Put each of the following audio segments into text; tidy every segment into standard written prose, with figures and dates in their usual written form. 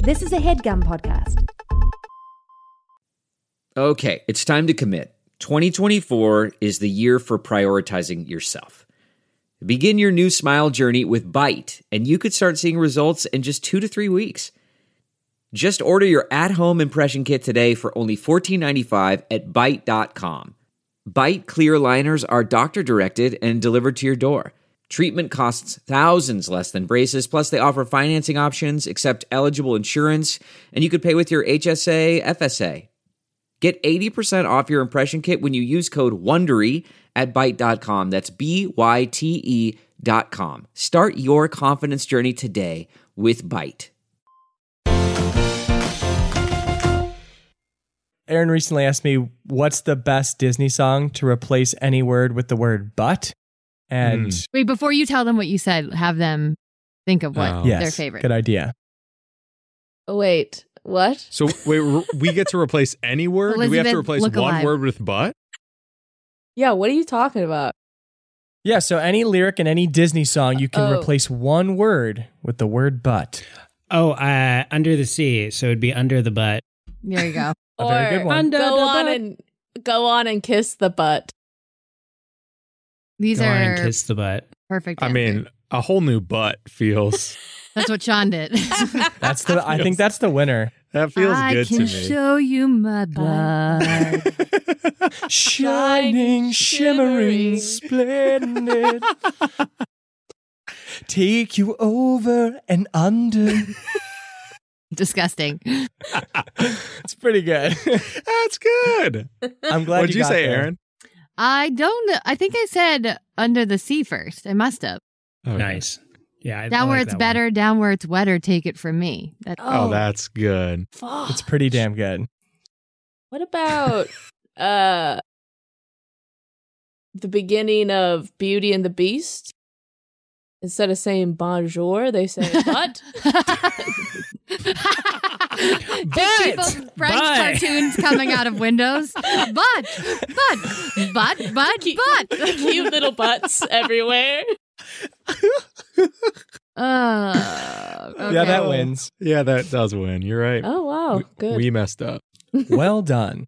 This is a HeadGum podcast. Okay, it's time to commit. 2024 is the year for prioritizing yourself. Begin your new smile journey with Byte, and you could start seeing results in just 2 to 3 weeks. Just order your at-home impression kit today for only $14.95 at Byte.com. Byte clear liners are doctor-directed and delivered to your door. Treatment costs thousands less than braces, plus they offer financing options, accept eligible insurance, and you could pay with your HSA, FSA. Get 80% off your impression kit when you use code WONDERY at Byte.com. That's BYTE.com. Start your confidence journey today with Byte. Aaron recently asked me, what's the best Disney song to replace any word with the word but? And wait, before you tell them what you said, have them think of what their favorite. Good idea. Oh, wait, what? So wait, we get to replace any word? Do we have to replace one word with but? Yeah, what are you talking about? Yeah, so any lyric in any Disney song, you can replace one word with the word but. Under the sea. So it'd be under the butt. There you go. A very good one. Go on and kiss the butt. These Go are on and kiss the butt. Perfect. I mean, a whole new butt feels. That's what Sean did. I think that's the winner. That feels good to me. I can show you my butt. Shining, shimmering, splendid. Take you over and under. Disgusting. It's pretty good. That's good. I'm glad What'd you got say, there. Aaron? I don't know. I think I said under the sea first. I must have. Okay. Nice. Yeah. Down where like it's that better, one. down where it's wetter, take it from me. Oh, that's good. Fuck. It's pretty damn good. What about the beginning of Beauty and the Beast? Instead of saying bonjour, they say but. People, French cartoons coming out of windows. But. Cute little butts everywhere. Okay. Yeah, that wins. Yeah, that does win. You're right. Oh, wow. Good. We messed up. Well done.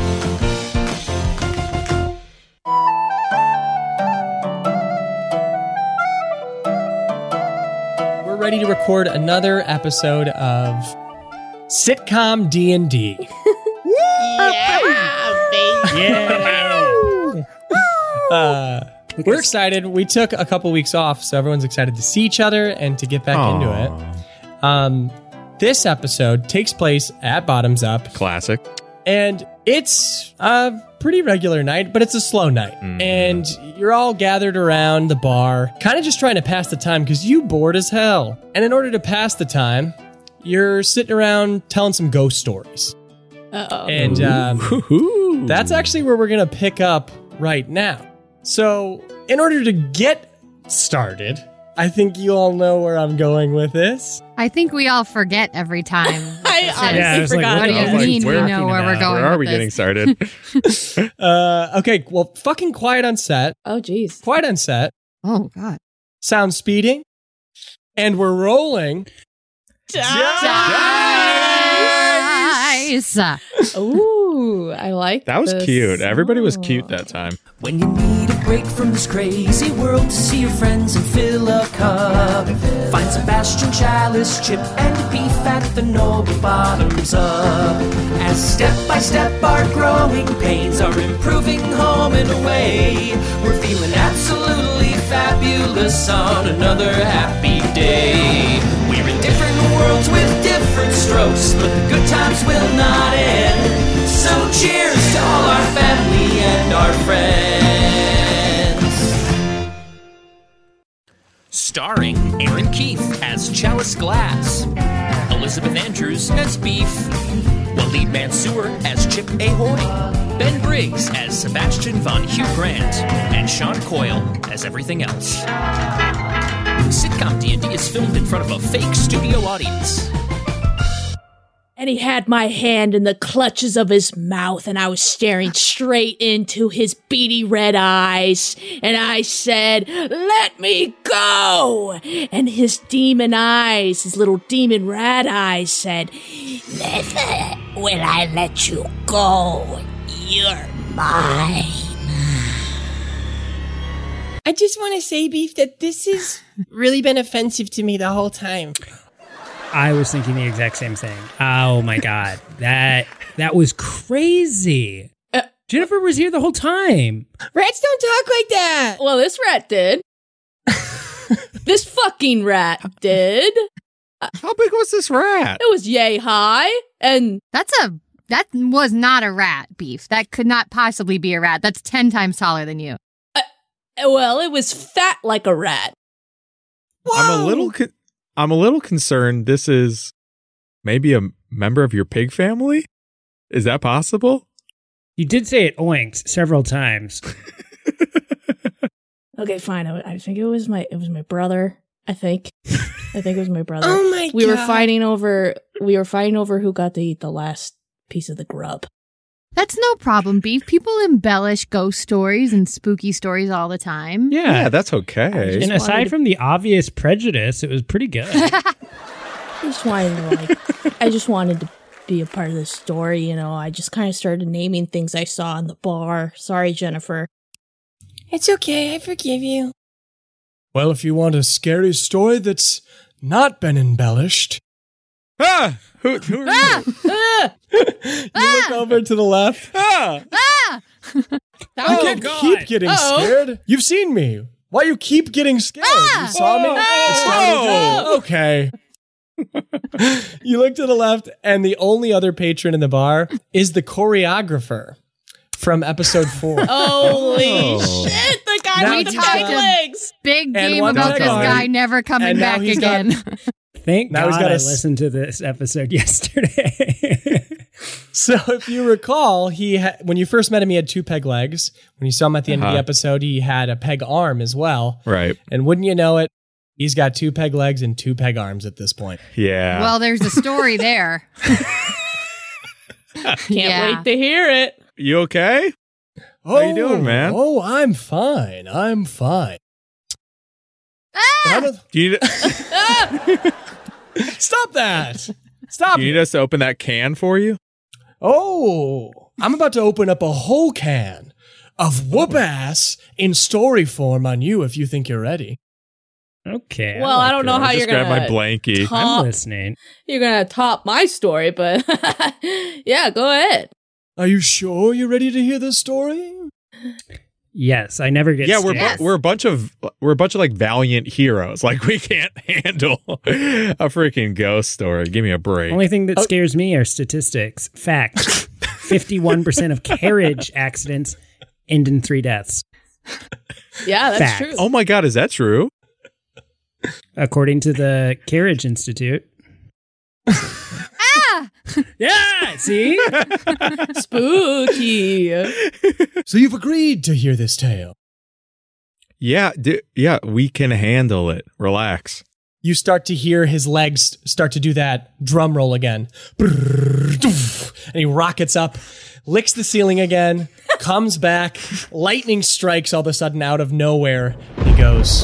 We're ready to record another episode of Sitcom D&D. We're excited. We took a couple weeks off, so everyone's excited to see each other and to get back into it. This episode takes place at Bottoms Up. Classic. And it's a pretty regular night, but it's a slow night. And you're all gathered around the bar, kind of just trying to pass the time because you bored as hell. And in order to pass the time, you're sitting around telling some ghost stories. Uh-oh. And that's actually where we're going to pick up right now. So in order to get started, I think you all know where I'm going with this. I think we all forget every time. I honestly forgot. What do you mean we know where we're going Where are with we this? getting started? Okay, well, fucking quiet on set. Oh, geez. Quiet on set. Oh, God. Sound speeding. And we're rolling. Dice. Ooh, I like That was this. cute. Everybody was cute that time. When you need a break from this crazy world to see your friends and fill a cup, find Sebastian, Chalice, Chip, and Beef at the Noble Bottoms Up. As step by step our growing pains are improving home and away, we're feeling absolutely fabulous on another happy day. We're in different worlds with different strokes, but the good times will not end. So cheers to all our family and our friends. Starring Aaron Keith as Chalice Glass, Elizabeth Andrews as Beef, Waleed Mansour as Chip Ahoy, Ben Briggs as Sebastian von Hugh Grant, and Sean Coyle as everything else. Sitcom D&D is filmed in front of a fake studio audience. And he had my hand in the clutches of his mouth, and I was staring straight into his beady red eyes. And I said, "Let me go!" And his demon eyes, his little demon rat eyes said, "Never will I let you go. You're mine." I just want to say, Beef, that this has really been offensive to me the whole time. I was thinking the exact same thing. Oh my God. That was crazy. Jennifer was here the whole time. Rats don't talk like that. Well, this rat did. This fucking rat did. How big was this rat? It was yay high, and that was not a rat, Beef. That could not possibly be a rat. That's 10 times taller than you. Well, it was fat like a rat. Whoa. I'm a little concerned this is maybe a member of your pig family? Is that possible? You did say it oinked several times. Okay, fine. I think it was my brother. I think it was my brother. Oh my God. We were fighting over who got to eat the last piece of the grub. That's no problem, Beef. People embellish ghost stories and spooky stories all the time. Yeah, that's okay. And aside from the obvious prejudice, it was pretty good. I just wanted to be a part of the story, you know. I just kind of started naming things I saw in the bar. Sorry, Jennifer. It's okay. I forgive you. Well, if you want a scary story that's not been embellished. Ah! Who are you? You look over to the left. You can't keep getting scared. You've seen me. Why you keep getting scared? You saw me? Okay. You look to the left, and the only other patron in the bar is the choreographer from episode 4. Holy shit! The guy with the big legs. Big game about this guy never coming back again. Thank God I listened to this episode yesterday. So if you recall, when you first met him, he had 2 peg legs. When you saw him at the end of the episode, he had a peg arm as well. Right. And wouldn't you know it, he's got 2 peg legs and 2 peg arms at this point. Yeah. Well, there's a story there. Can't wait to hear it. You okay? How you doing, man? Oh, I'm fine. Do you Stop that! Stop! Do you need us to open that can for you? Oh, I'm about to open up a whole can of whoop ass in story form on you if you think you're ready. Okay. Well, I don't know how you're going to grab my blankie. I'm listening. You're going to top my story, but yeah, go ahead. Are you sure you're ready to hear this story? Yes, I never get scared. We're a bunch of like valiant heroes. Like we can't handle a freaking ghost story. Give me a break. Only thing that scares me are statistics. Fact: 51% of carriage accidents end in 3 deaths. Yeah, that's true. Oh my God, is that true? According to the Carriage Institute. Yeah, see? Spooky. So you've agreed to hear this tale? Yeah, we can handle it. Relax. You start to hear his legs start to do that drum roll again. And he rockets up, licks the ceiling again, comes back, lightning strikes all of a sudden out of nowhere. He goes,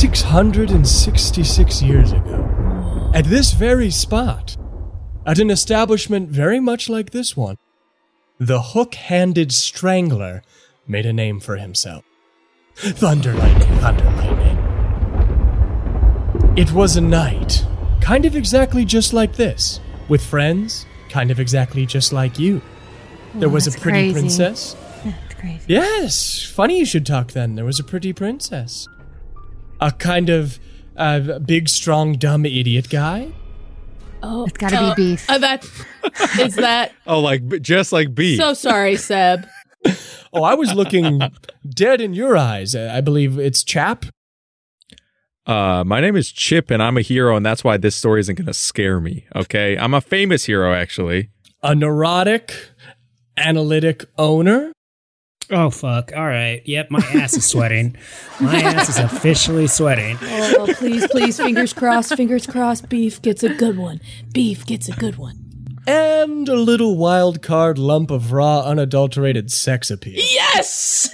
666 years ago, at this very spot, at an establishment very much like this one, the hook-handed strangler made a name for himself. Thunder lightning, thunder lightning. It was a night, kind of exactly just like this, with friends, kind of exactly just like you. There was a pretty princess. That's crazy. Yes, funny you should talk then. There was a pretty princess. A kind of big, strong, dumb idiot guy. Oh, it's gotta be Beef. Is that? Oh, just like Beef. So sorry, Seb. Oh, I was looking dead in your eyes. I believe it's Chap. My name is Chip, and I'm a hero, and that's why this story isn't going to scare me, okay? I'm a famous hero, actually. A neurotic, analytic owner? Oh, fuck. All right. Yep, my ass is sweating. My ass is officially sweating. Oh, please, fingers crossed, Beef gets a good one. Beef gets a good one. And a little wild card lump of raw, unadulterated sex appeal. Yes!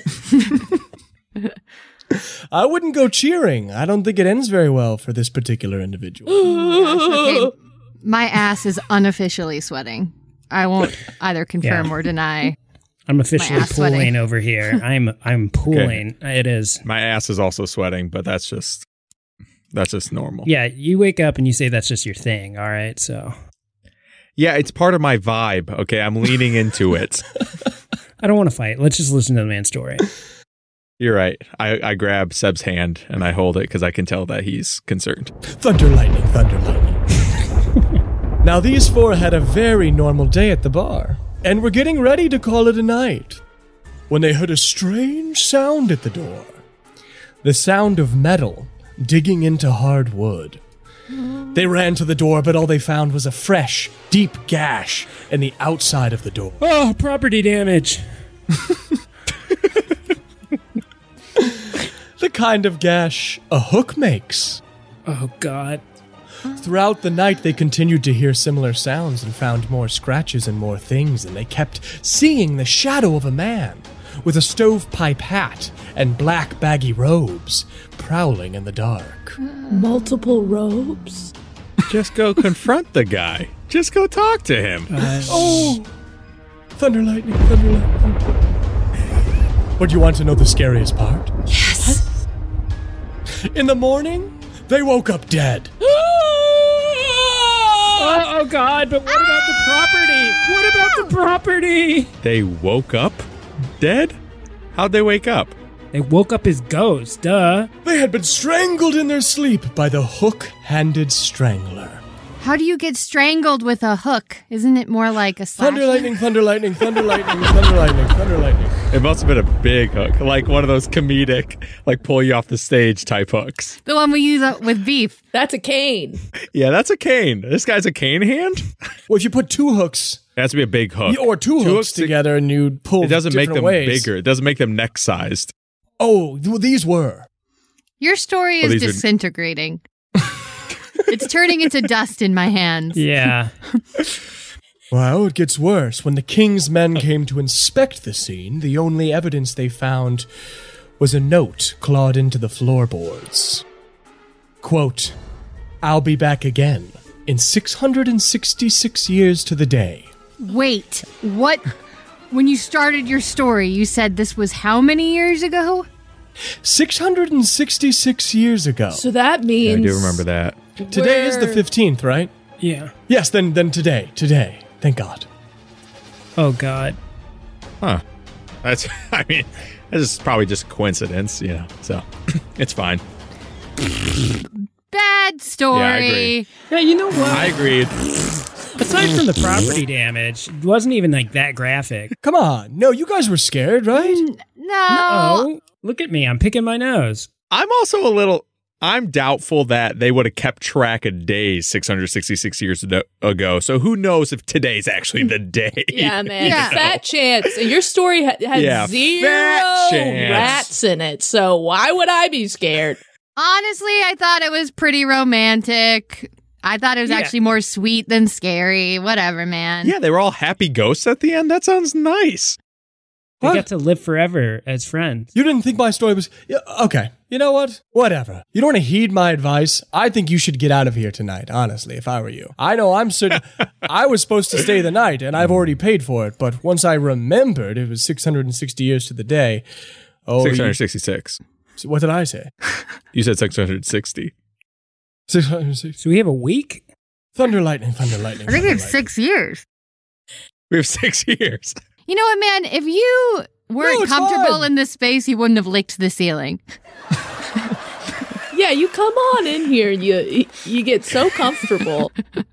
I wouldn't go cheering. I don't think it ends very well for this particular individual. Okay, my ass is unofficially sweating. I won't either confirm or deny. I'm officially My ass pooling sweating. over here. I'm pooling. Okay. It is. My ass is also sweating, but that's just normal. Yeah, you wake up and you say that's just your thing, all right? So yeah, it's part of my vibe. Okay, I'm leaning into it. I don't want to fight. Let's just listen to the man's story. You're right. I grab Seb's hand and I hold it because I can tell that he's concerned. Thunder, lightning, thunder, lightning. Now, these four had a very normal day at the bar, and were getting ready to call it a night, when they heard a strange sound at the door. The sound of metal digging into hard wood. They ran to the door, but all they found was a fresh, deep gash in the outside of the door. Oh, property damage. The kind of gash a hook makes. Oh, God. Throughout the night, they continued to hear similar sounds and found more scratches and more things, and they kept seeing the shadow of a man with a stovepipe hat and black baggy robes prowling in the dark. Multiple robes? Just go confront the guy. Just go talk to him. Oh! Thunder, lightning, thunder, lightning. Would you want to know the scariest part? Yes! In the morning, they woke up dead. Oh, God, but what about the property? What about the property? They woke up dead? How'd they wake up? They woke up as ghosts, duh. They had been strangled in their sleep by the hook-handed strangler. How do you get strangled with a hook? Isn't it more like a slash? Thunder, lightning, thunder, lightning, thunder, lightning, thunder, lightning, thunder, lightning. It must have been a big hook, like one of those comedic, like pull you off the stage type hooks. The one we use with beef. That's a cane. Yeah, that's a cane. This guy's a cane hand? Well, if you put two hooks, It has to be a big hook. or two hooks together and you pull It doesn't make different them ways. bigger. It doesn't make them neck sized. Oh, well, these were. Your story Well, is these are- disintegrating. It's turning into dust in my hands. Yeah. Well, it gets worse. When the king's men came to inspect the scene, the only evidence they found was a note clawed into the floorboards. Quote, "I'll be back again in 666 years to the day." Wait, what? When you started your story, you said this was how many years ago? 666 years ago. So that means... Yeah, I do remember that. Today is the 15th, right? Yeah. Yes, then today. Thank God. Oh, God. Huh. That's, I mean, this is probably just a coincidence, you know, so it's fine. Bad story. Yeah, I agree. Yeah, you know what? I agreed. Aside from the property damage, it wasn't even like that graphic. Come on. No, you guys were scared, right? No. Oh, look at me. I'm picking my nose. I'm doubtful that they would have kept track of days 666 years ago. So who knows if today's actually the day? Yeah, man. Yeah. Fat chance. And your story had Yeah, zero fat chance. rats in it. So why would I be scared? Honestly, I thought it was pretty romantic. I thought it was actually more sweet than scary. Whatever, man. Yeah, they were all happy ghosts at the end. That sounds nice. They What? got to live forever as friends. You didn't think my story was... Yeah, okay, you know what? Whatever. You don't want to heed my advice? I think you should get out of here tonight, honestly, if I were you. I know I'm certain... I was supposed to stay the night, and I've already paid for it, but once I remembered it was 660 years to the day... Oh, 666. What did I say? You said 660. 660. So we have a week? Thunder, lightning, thunder, lightning. I think we have thunder, 6 years. We have 6 years. You know what, man? If you weren't it's comfortable fine. in this space, you wouldn't have licked the ceiling. Yeah, you come on in here and you get so comfortable.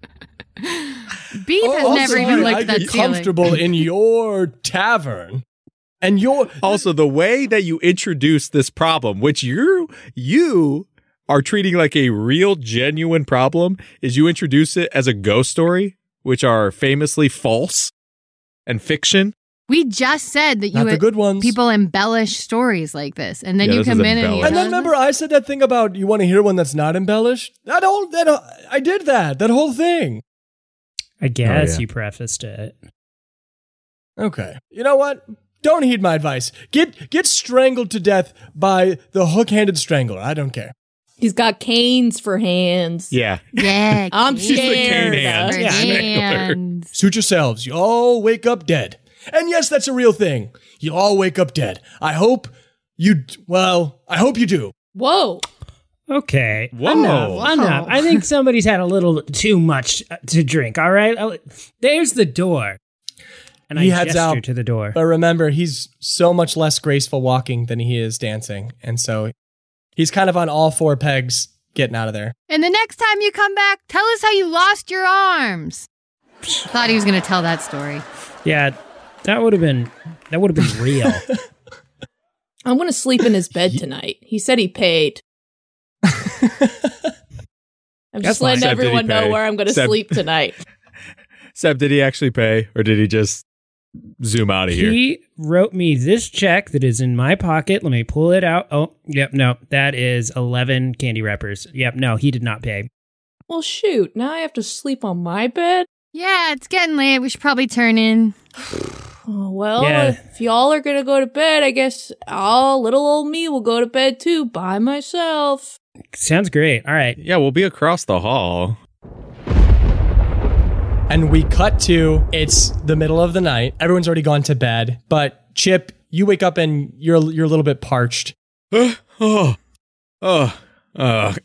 Beef has Also, never even I licked that get ceiling. comfortable in your tavern, and your... Also, the way that you introduce this problem, which you are treating like a real, genuine problem, is you introduce it as a ghost story, which are famously false and fiction. We just said that Not the good ones. people embellish stories like this, and then Yeah, you this is come in and you embellished. And then remember, I said that thing about you want to hear one that's not embellished. I did that. That whole thing. I guess Oh, yeah. you prefaced it. Okay. You know what? Don't heed my advice. Get strangled to death by the hook-handed strangler. I don't care. He's got canes for hands. Yeah. Yeah, I'm She's the cane scared. hand. for Yeah. hands. Suit yourselves. You all wake up dead. And yes, that's a real thing. You all wake up dead. I hope you do. Whoa. Okay. Whoa. Enough. I think somebody's had a little too much to drink, all right? There's the door. And He I heads gesture out. to the door. But remember, he's so much less graceful walking than he is dancing. And so he's kind of on all four pegs getting out of there. And the next time you come back, tell us how you lost your arms. Thought he was going to tell that story. Yeah, that would have been real. I'm going to sleep in his bed tonight. He said he paid. I'm That's just letting fine. Seb, did he everyone know pay? where I'm going to Seb- sleep tonight. Seb, did he actually pay, or did he just zoom out of here? He wrote me this check that is in my pocket. Let me pull it out. Oh, yep, no, that is 11 candy wrappers. Yep, no, he did not pay. Well, shoot. Now I have to sleep on my bed? Yeah, it's getting late. We should probably turn in. Oh, well, Yeah. if y'all are going to go to bed, I guess little old me will go to bed too by myself. Sounds great. All right. Yeah, we'll be across the hall. And we cut to, it's the middle of the night. Everyone's already gone to bed. But Chip, you wake up and you're a little bit parched. Oh, man,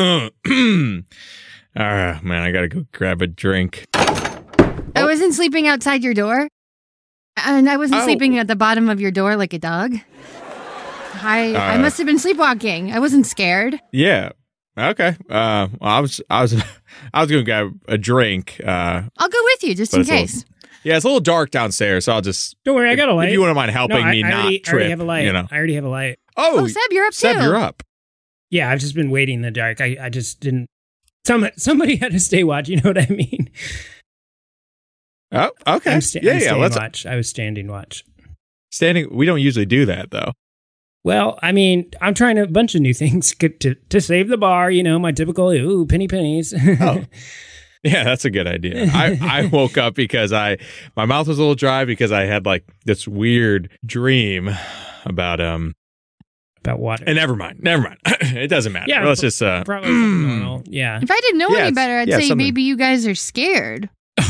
I gotta go grab a drink. I wasn't sleeping outside your door. And I wasn't Oh. sleeping at the bottom of your door like a dog. I must have been sleepwalking. I wasn't scared. Yeah. Okay. Well, I was gonna grab a drink. I'll go with you just But in it's a little- case. Yeah, it's a little dark downstairs, so I'll just. Don't worry, I got a light. If you wouldn't mind helping No, me I not already trip, have a light. you know. I already have a light. Oh, Oh, Seb, you're up Seb, too. you're up. Yeah, I've just been waiting in the dark. I just didn't. Somebody had to stay watch. You know what I mean? Oh, okay. I'm yeah. staying Let's watch. I was standing watch. standing. We don't usually do that though. Well, I mean, I'm trying a bunch of new things to save the bar. You know, my typical pennies. Oh. Yeah, that's a good idea. I woke up because my mouth was a little dry because I had like this weird dream about About water. And never mind. It doesn't matter. Yeah, Let's just probably something normal. Yeah. If I didn't know Yeah, any it's- better, I'd yeah, say something. maybe you guys are scared.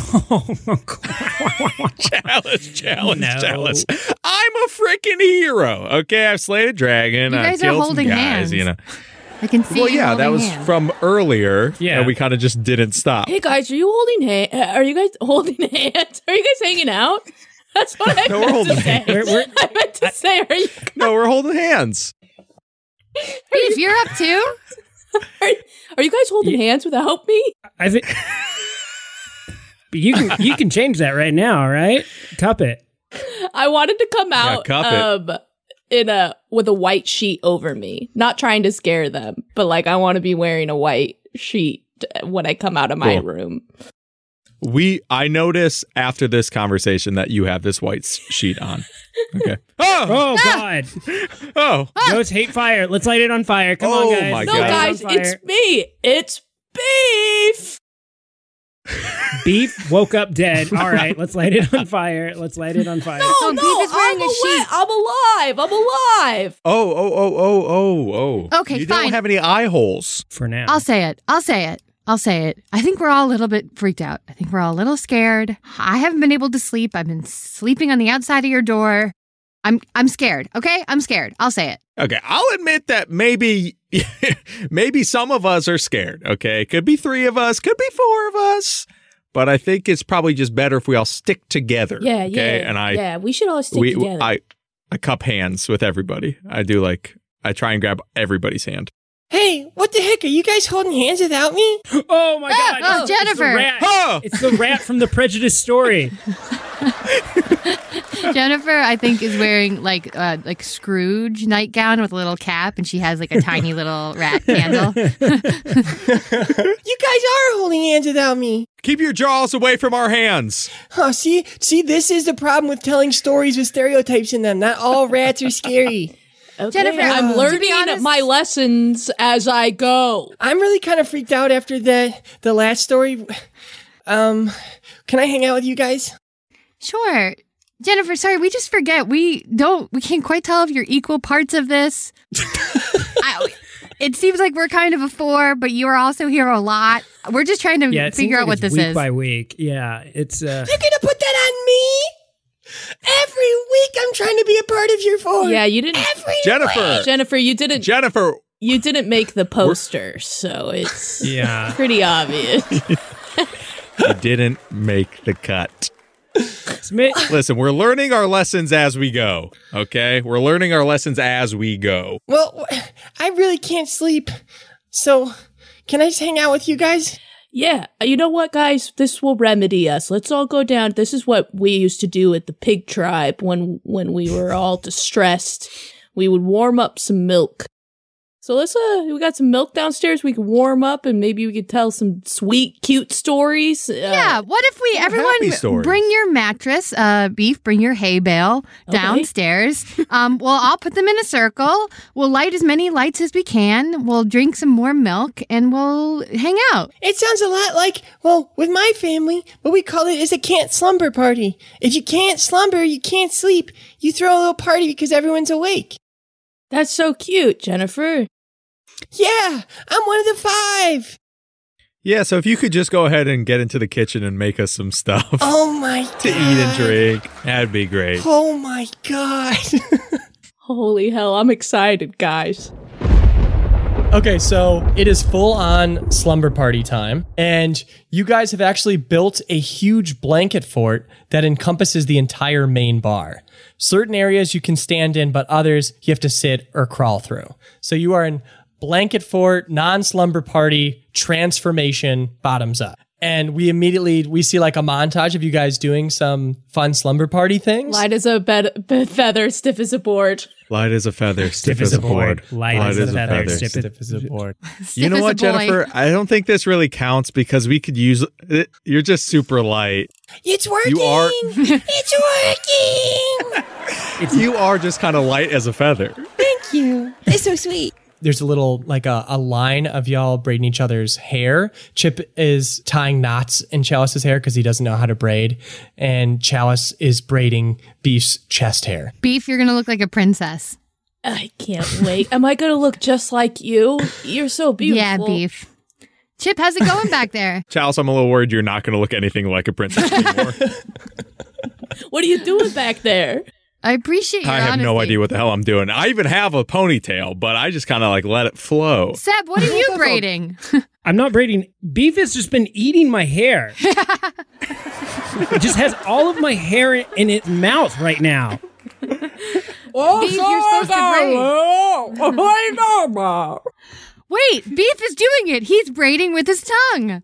Chalice. I'm a freaking hero. Okay, I've slayed a dragon. You I've guys are killed some holding guys. hands. You know. I can see Well, you yeah, that holding was hands. from earlier. Yeah. and we kind of just didn't stop. Hey guys, are you guys holding hands? Are you guys hanging out? That's what I No, we're meant holding to say. hands. I meant to say, are you No, we're holding hands. Beef, you're up too? are you guys holding hands without me? I think. But you can change that right now, right? Cup it. I wanted to come out cup with a white sheet over me. Not trying to scare them, but like I want to be wearing a white sheet when I come out of my Cool. room. I notice after this conversation that you have this white sheet on. Okay. Oh, Oh God! oh. Ghosts hate fire. Let's light it on fire. Come Oh, on, guys. my No, God. guys, Light it on it's fire. me. It's Beef. Beef woke up dead. All right, let's light it on fire. Let's light it on fire. No, Oh, no, Beef is wearing a sheet. I'm alive. I'm alive. Oh. Okay, you fine. don't have any eye holes. For now. I'll say it. I think we're all a little bit freaked out. I think we're all a little scared. I haven't been able to sleep. I've been sleeping on the outside of your door. I'm scared. Okay? I'm scared. I'll say it. Okay, I'll admit that maybe some of us are scared. Okay, could be 3 of us, could be 4 of us, but I think it's probably just better if we all stick together. Yeah, okay? yeah. And yeah, we should all stick together. I cup hands with everybody. I try and grab everybody's hand. Hey, what the heck? Are you guys holding hands without me? Oh my God! oh, It's Jennifer. the rat. Oh! It's the rat from the Prejudice story. Jennifer, I think, is wearing like Scrooge nightgown with a little cap, and she has like a tiny little rat candle. You guys are holding hands without me. Keep your jaws away from our hands. Oh, see, this is the problem with telling stories with stereotypes in them. Not all rats are scary. Okay, Jennifer, I'm to learning be honest- my lessons as I go. I'm really kind of freaked out after the last story. can I hang out with you guys? Sure. Jennifer, sorry, we just forget. We can't quite tell if you're equal parts of this. It seems like we're kind of a 4, but you are also here a lot. We're just trying to figure out what this week is. By week. Yeah, it's You're gonna put that on me? Every week I'm trying to be a part of your 4. Yeah, you didn't. Jennifer, you didn't make the poster, so it's pretty obvious. You didn't make the cut. Listen, we're learning our lessons as we go, okay? We're learning our lessons as we go. Well, I really can't sleep, so can I just hang out with you guys? Yeah, you know what, guys? This will remedy us. Let's all go down. This is what we used to do at the pig tribe when we were all distressed. We would warm up some milk. So we got some milk downstairs. We could warm up and maybe we could tell some sweet, cute stories. Yeah, what if everyone bring your mattress, Beef, bring your hay bale downstairs. Well, I'll put them in a circle. We'll light as many lights as we can. We'll drink some more milk and we'll hang out. It sounds a lot like, with my family, what we call it is a can't slumber party. If you can't slumber, you can't sleep. You throw a little party because everyone's awake. That's so cute, Jennifer. Yeah, I'm one of the 5. Yeah, so if you could just go ahead and get into the kitchen and make us some stuff. Oh my God. To eat and drink. That'd be great. Oh my God. Holy hell, I'm excited, guys. Okay, so it is full on slumber party time, and you guys have actually built a huge blanket fort that encompasses the entire main bar. Certain areas you can stand in, but others you have to sit or crawl through. So you are in blanket fort, non-slumber party, transformation, bottoms up. And we see like a montage of you guys doing some fun slumber party things. Light as a feather, stiff as a board. Light as a feather, stiff as a board. Light as a feather, stiff as a board. You know what, Jennifer? I don't think this really counts because we could use it. You're just super light. It's working. It's working. You are just kind of light as a feather. Thank you. It's so sweet. There's a little, like a line of y'all braiding each other's hair. Chip is tying knots in Chalice's hair because he doesn't know how to braid. And Chalice is braiding Beef's chest hair. Beef, you're going to look like a princess. I can't wait. Am I going to look just like you? You're so beautiful. Yeah, Beef. Chip, how's it going back there? Chalice, I'm a little worried you're not going to look anything like a princess anymore. What are you doing back there? I appreciate your honesty. I have no idea what the hell I'm doing. I even have a ponytail, but I just kind of like let it flow. Seb, what are you braiding? I'm not braiding. Beef has just been eating my hair. It just has all of my hair in its mouth right now. Beef, you're supposed to braid. Wait, Beef is doing it. He's braiding with his tongue.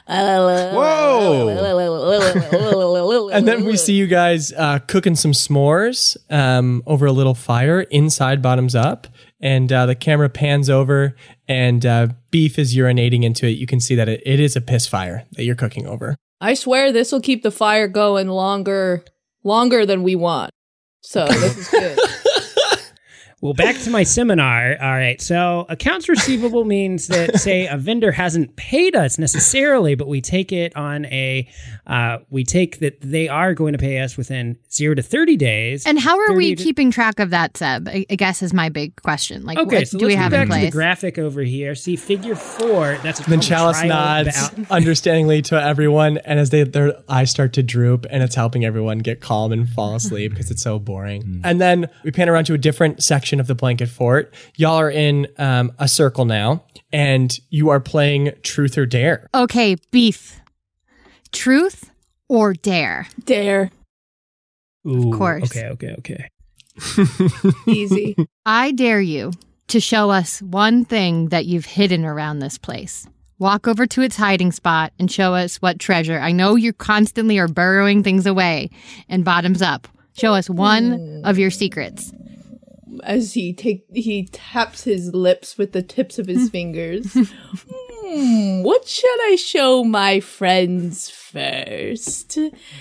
Whoa! And then we see you guys cooking some s'mores over a little fire inside Bottoms Up. And the camera pans over and Beef is urinating into it. You can see that it is a piss fire that you're cooking over. I swear this will keep the fire going longer than we want. So this is good. Well, back to my seminar. All right. So accounts receivable means that, say, a vendor hasn't paid us necessarily, but we take it on we take that they are going to pay us within 0 to 30 days. And how are we keeping track of that, Seb? I guess is my big question. Like, okay, what so do we have in back place? To the graphic over here. See figure 4. That's then Chalice nods understandingly to everyone, and as their eyes start to droop, and it's helping everyone get calm and fall asleep because it's so boring. And then we pan around to a different section of the blanket fort. Y'all are in a circle now, and you are playing Truth or Dare. Okay, Beef. Truth or dare? Dare. Ooh, of course. Okay. Easy. I dare you to show us one thing that you've hidden around this place. Walk over to its hiding spot and show us what treasure. I know you constantly are burrowing things away. And Bottoms Up, show us one of your secrets. As he taps his lips with the tips of his fingers. What should I show my friends first?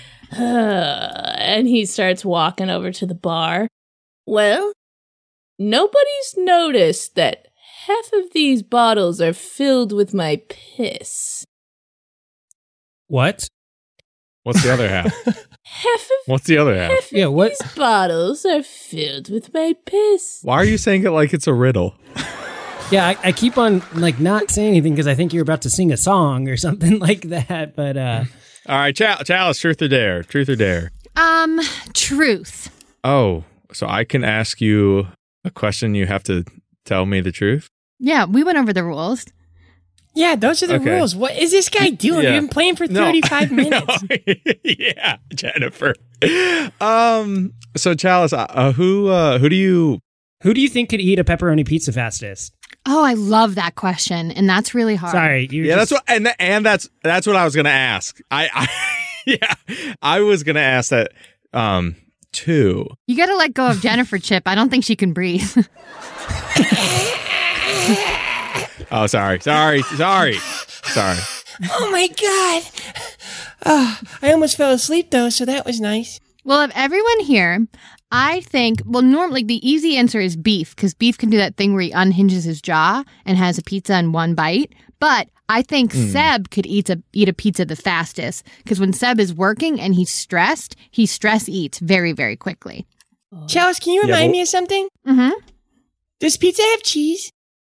And he starts walking over to the bar. Well, nobody's noticed that half of these bottles are filled with my piss. What? What's the other half? What's the other half? Yeah, what? These bottles are filled with my piss. Why are you saying it like it's a riddle? Yeah, I keep on like not saying anything because I think you're about to sing a song or something like that. But all right, Chalice, truth or dare? Truth or dare? Truth. Oh, so I can ask you a question. You have to tell me the truth. Yeah, we went over the rules. Yeah, those are the Okay. rules. What is this guy doing? Yeah. We've been playing for No. 35 minutes. No. Yeah, Jennifer. So Chalice, who do you? who do you think could eat a pepperoni pizza fastest? Oh, I love that question, and that's really hard. Sorry, you. Yeah, that's what, and that's what I was gonna ask. I was gonna ask that. Too. You got to let go of Jennifer, Chip. I don't think she can breathe. Oh, sorry. Oh my God. Oh, I almost fell asleep though, so that was nice. Well, of everyone here, I think, normally the easy answer is Beef, because Beef can do that thing where he unhinges his jaw and has a pizza in one bite. But I think Seb could eat a pizza the fastest, because when Seb is working and he stress eats very, very quickly. Chalice, can you remind me of something? Mm-hmm. Does pizza have cheese?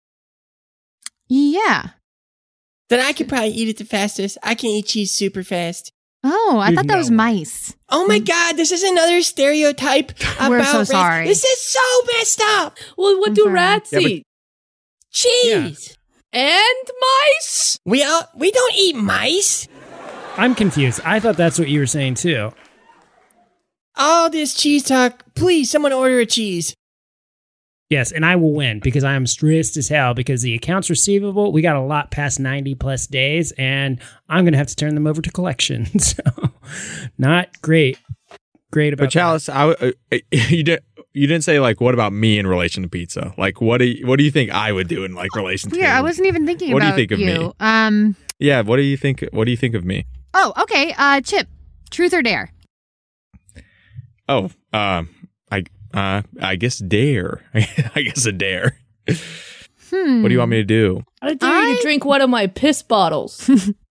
Yeah. Then I could probably eat it the fastest. I can eat cheese super fast. Oh, I thought that was mice. Oh my God, this is another stereotype about We're so rats. sorry. This is so messed up. Well, what do sorry. rats Yeah, but- eat? Cheese. And mice? We don't eat mice. I'm confused. I thought that's what you were saying too. All this cheese talk. Please, someone order a cheese. Yes, and I will win because I am stressed as hell because the accounts receivable, we got a lot past 90 plus days, and I'm going to have to turn them over to collection. So, not great. Great about But Chalice, you didn't say like what about me in relation to pizza? Like what do you think I would do in like relation to? Yeah, I wasn't even thinking What do you about think of me? Yeah, what do you think? What do you think of me? Oh, okay. Chip, truth or dare? Oh, I guess dare. I guess a dare. What do you want me to do? I dare you to drink one of my piss bottles.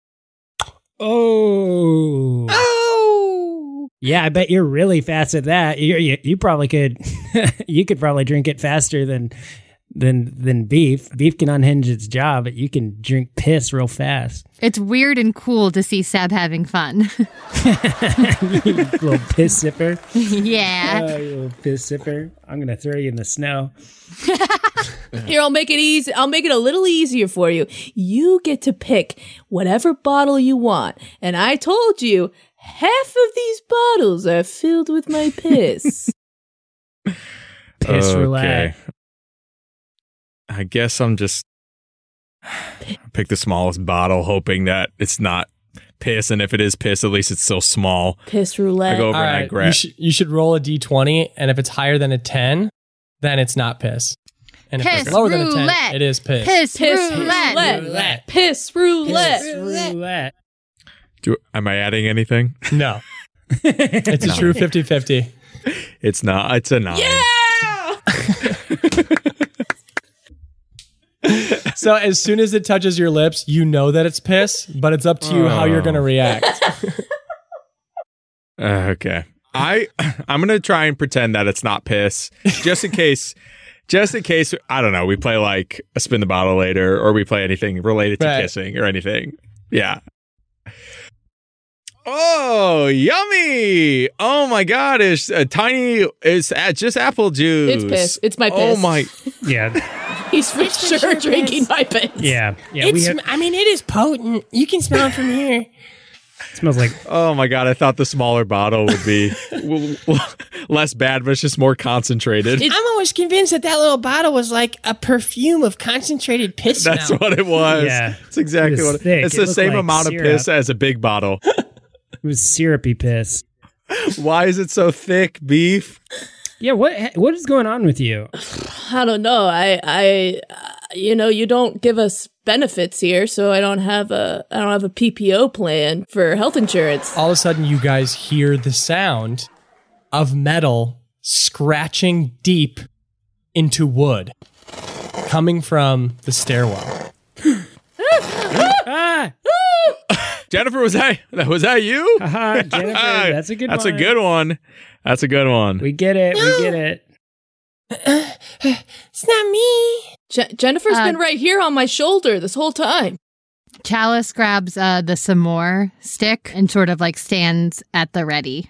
Oh. Yeah, I bet you're really fast at that. You probably could. You could probably drink it faster than Beef. Beef can unhinge its jaw, but you can drink piss real fast. It's weird and cool to see Seb having fun. You little piss sipper. Yeah. Oh, you little piss sipper. I'm gonna throw you in the snow. Here, I'll make it easy. I'll make it a little easier for you. You get to pick whatever bottle you want. And I told you, half of these bottles are filled with my piss. Piss roulette. I guess I'm just pick the smallest bottle, hoping that it's not piss, and if it is piss, at least it's still small. Piss roulette. I go over All and I right, grab. you should roll a d20, and if it's higher than a 10, then it's not piss. And if Piss it's lower than a 10, roulette. it is piss. Piss Piss roulette. roulette. Piss roulette. Roulette. Am I adding anything? No. It's a true 50-50. It's not. It's a 9. Yeah! So as soon as it touches your lips, you know that it's piss, but it's up to you how you're going to react. Okay. I'm gonna try and pretend that it's not piss, just in case. Just in case, I don't know, we play like a spin the bottle later, or we play anything related to Right. kissing or anything. Yeah. Oh, yummy! Oh my God, it's a tiny. It's just apple juice. It's piss. It's my piss. Oh my! Yeah, He's for sure drinking my piss. yeah. It is potent. You can smell it from here. It smells like Oh my God! I thought the smaller bottle would be less bad, but it's just more concentrated. I'm always convinced that little bottle was like a perfume of concentrated piss That's smell. what it was. Yeah. It's exactly It was what it is. thick. It's It the looked same like amount syrup. of piss as a big bottle. it was syrupy piss. Why is it so thick, Beef? Yeah, what is going on with you? I don't know. I you don't give us benefits here, so I don't have a PPO plan for health insurance. All of a sudden, you guys hear the sound of metal scratching deep into wood coming from the stairwell. Ah! Jennifer, was that you? Haha, Jennifer, that's a good one. That's a good one. That's a good one. We get it. We get it. It's not me. Jennifer's been right here on my shoulder this whole time. Chalice grabs the s'more stick and sort of like stands at the ready.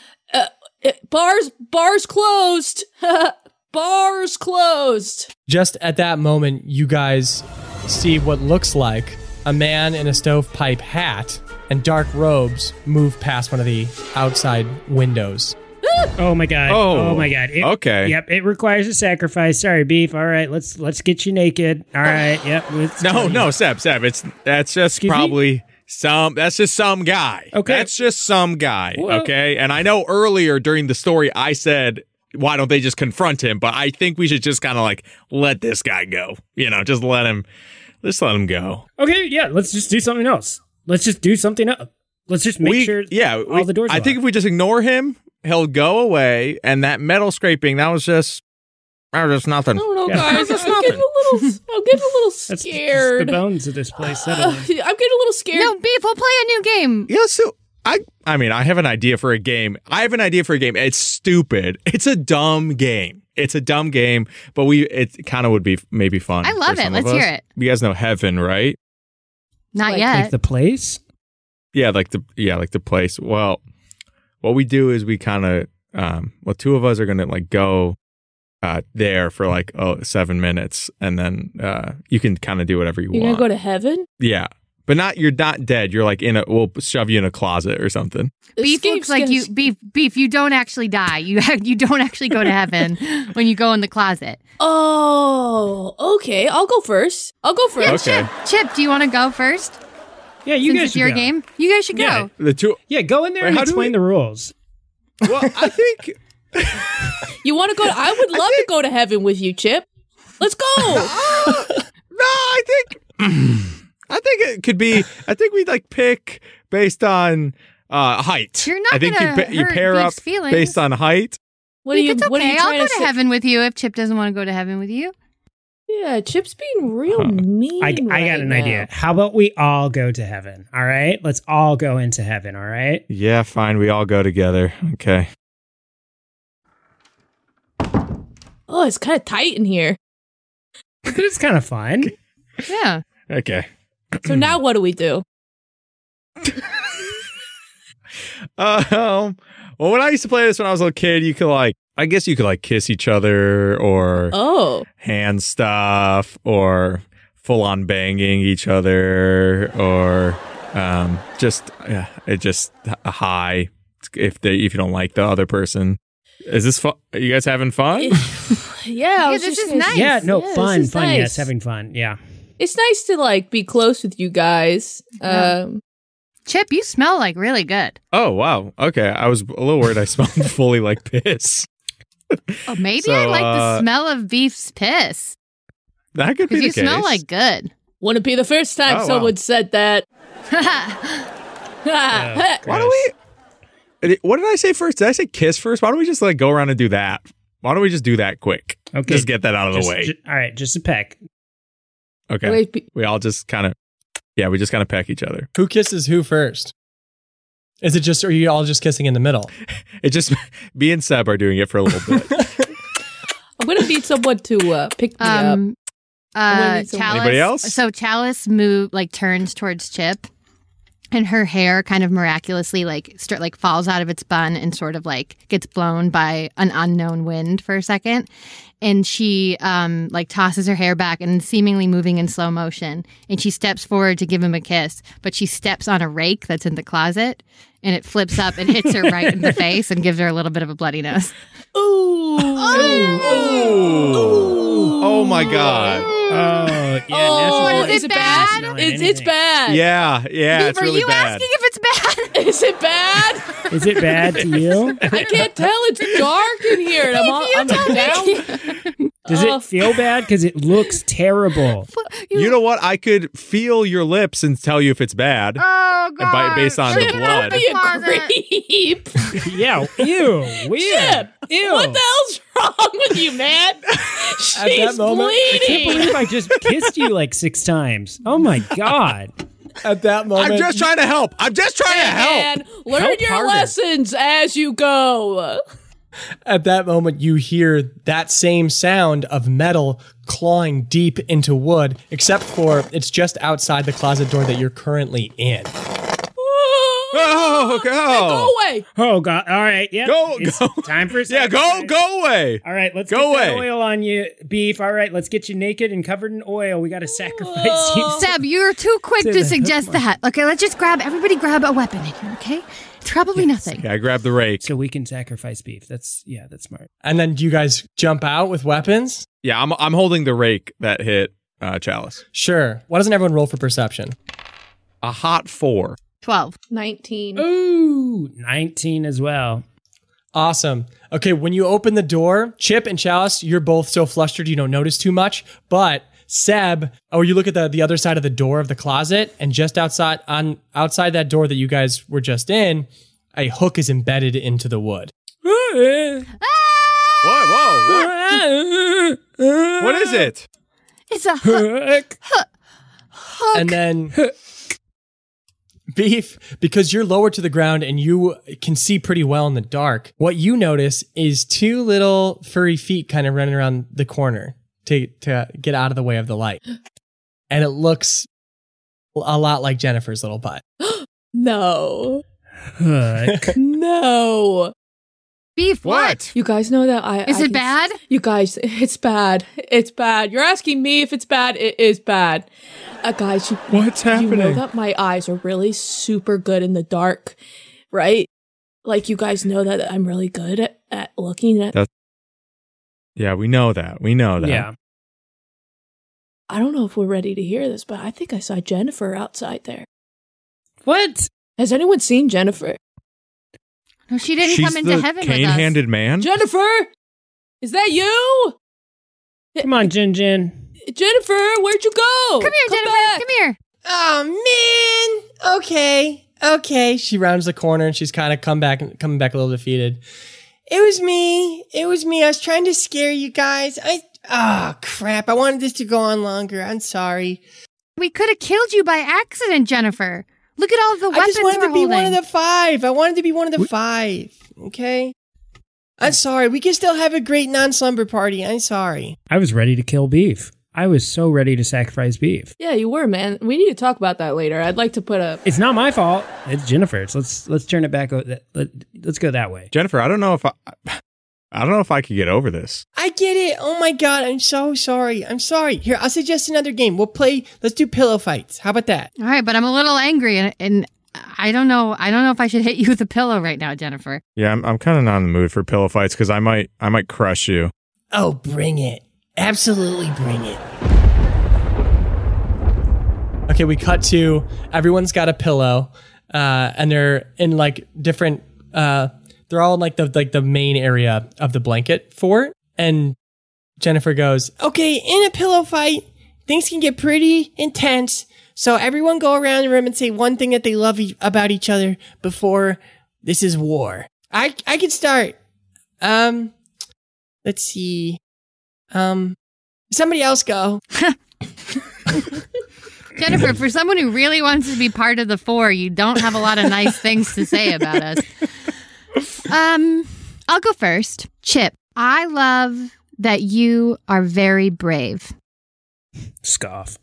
Bars closed. Bars closed. Just at that moment, you guys see what looks like a man in a stovepipe hat and dark robes move past one of the outside windows. Oh my god. Oh my god. Okay. Yep, it requires a sacrifice. Sorry, Beef. All right, let's get you naked. All right. Yep. No, Seb. That's just probably some guy. Okay. That's just some guy. Well, okay. And I know earlier during the story I said, why don't they just confront him? But I think we should just kind of like let this guy go. Just let him go. Okay, yeah, let's just do something else. Let's just do something else. Let's just make sure all the doors are I think if we just ignore him, he'll go away, and that metal scraping, that was just nothing. I don't know, guys. I'm getting a little scared. That's the bones of this place. I'm getting a little scared. No, Beef, we'll play a new game. Yeah, so I mean, I have an idea for a game. It's stupid. It's a dumb game. But it kind of would be maybe fun. I love it. Let's hear it. You guys know Heaven, right? Not yet. Like the place? Yeah, like the place. Well, what we do is we kind of, two of us are going to like go there for like 7 minutes, and then you can kind of do whatever you want. You're going to go to heaven? Yeah. But you're not dead. You're like we'll shove you in a closet or something. Beef looks like you, Beef, you don't actually die. You don't actually go to heaven when you go in the closet. Oh, okay. I'll go first. Yeah, Okay. Chip, do you want to go first? Yeah, you Since guys it's should your go. game. You guys should go. The two. Yeah, go in there and explain the rules. Well, I think. You want to go? I would love to go to heaven with you, Chip. Let's go. No, I think it could be. I think we'd like pick based on height. You're not I think gonna you hurt pair up Beef's feelings. based on height. It's okay. What are you I'll trying go to to heaven with you if Chip doesn't want to go to heaven with you. Yeah, Chip's being real mean. I got an idea. How about we all go to heaven? All right, let's all go into heaven. All right. Yeah, fine. We all go together. Okay. Oh, it's kind of tight in here. But it's kind of fun. Yeah. Okay. So now what do we do? Well, when I used to play this when I was a little kid, you could kiss each other or hand stuff or full on banging each other or just a high if you don't like the other person. Is this fun? Are you guys having fun? Yeah, this is nice. Yeah, no, fun. Nice. Yes, having fun. Yeah. It's nice to like be close with you guys. Chip, you smell like really good. Oh, wow. Okay. I was a little worried I smelled fully like piss. Oh, maybe I like the smell of Beef's piss. That could be the you case. smell like good. Wouldn't be the first time someone said that. Why don't we... What did I say first? Did I say kiss first? Why don't we just like go around and do that? Why don't we just do that quick? Okay. Just get that out of the way. All right, just a peck. Okay. We all just kind of... Yeah, we just kind of peck each other. Who kisses who first? Is it just, or are you all just kissing in the middle? It just, me and Seb are doing it for a little bit. I'm going to need someone to pick me up. Chalice, anybody else? So Chalice turns towards Chip, and her hair kind of miraculously falls out of its bun and sort of like gets blown by an unknown wind for a second. And she tosses her hair back and seemingly moving in slow motion. And she steps forward to give him a kiss, but she steps on a rake that's in the closet, and it flips up and hits her right in the face and gives her a little bit of a bloody nose. Ooh. Oh my God. Oh, yeah. Is it bad? It's bad. Yeah, it's really bad. Are you asking if it's bad? Is it bad? Is it bad to you? I can't tell. It's dark in here. And I'm down. Does it feel bad? Because it looks terrible. You know what? I could feel your lips and tell you if it's bad. Oh, God. Based on the blood. Be a creep. Yeah. Ew. Weird. Chip, Ew. what the hell's wrong with you, man? She's that moment, I can't bleeding. believe I just kissed you like 6 times. Oh my God. At that moment, I'm just trying to help. I'm just trying to help. And learn Help your harder. lessons as you go. At that moment, you hear that same sound of metal clawing deep into wood, except for it's just outside the closet door that you're currently in. Oh, go. Go away. Oh God! All right, yeah. Go. Time for Yeah, sacrifice. go away. All right, let's Go get that away. oil on you, Beef. All right, let's get you naked and covered in oil. We got to sacrifice you. Seb, you're too quick to suggest that. Okay, let's just everybody grab a weapon in here, okay? It's probably nothing. Yeah, I grabbed the rake. So we can sacrifice Beef. That's smart. And then do you guys jump out with weapons? Yeah, I'm holding the rake that hit Chalice. Sure. Why doesn't everyone roll for perception? A hot 4. 12. 19. Ooh, 19 as well. Awesome. Okay, when you open the door, Chip and Chalice, you're both so flustered you don't notice too much. But Seb, you look at the other side of the door of the closet, and just outside that door that you guys were just in, a hook is embedded into the wood. Whoa. What is it? It's a hook. And then Beef, because you're lower to the ground and you can see pretty well in the dark, what you notice is two little furry feet kind of running around the corner to get out of the way of the light. And it looks a lot like Jennifer's little butt. No. Hook. No. Beef, what? You guys know that Is it bad? You guys, it's bad. It's bad. You're asking me if it's bad. It is bad. Guys, What's happening? You know that my eyes are really super good in the dark, right? Like, you guys know that I'm really good at looking at... Yeah, we know that. Yeah. I don't know if we're ready to hear this, but I think I saw Jennifer outside there. What? Has anyone seen Jennifer? No, she didn't She's come into the heaven with us. cane-handed man? Jennifer? Is that you? Come on, Jin. Jennifer, where'd you go? Come here, Jennifer. back. Come here. Oh, man. Okay. She rounds the corner and she's kind of coming back a little defeated. It was me. I was trying to scare you guys. Crap. I wanted this to go on longer. I'm sorry. We could have killed you by accident, Jennifer. Look at all of the weapons I just wanted we're to be holding. one of the 5. I wanted to be one of the 5. Okay? I'm sorry. We can still have a great non-slumber party. I'm sorry. I was ready to kill Beef. I was so ready to sacrifice Beef. Yeah, you were, man. We need to talk about that later. I'd like to put a... It's not my fault. It's Jennifer's. Let's turn it back. Let's go that way. Jennifer, I don't know if I could get over this. I get it. Oh my God. I'm so sorry. I'm sorry. Here, I'll suggest another game. Let's do pillow fights. How about that? All right, but I'm a little angry, and I don't know if I should hit you with a pillow right now, Jennifer. Yeah, I'm kind of not in the mood for pillow fights because I might crush you. Oh, bring it. Absolutely bring it. Okay, we cut to everyone's got a pillow, and they're in like different. They're all in like the main area of the blanket fort. And Jennifer goes, "Okay, in a pillow fight, things can get pretty intense. So everyone go around the room and say one thing that they love about each other before this is war." I can start. Let's see. Somebody else go. Jennifer, for someone who really wants to be part of the 4, you don't have a lot of nice things to say about us. I'll go first. Chip, I love that you are very brave. Scoff.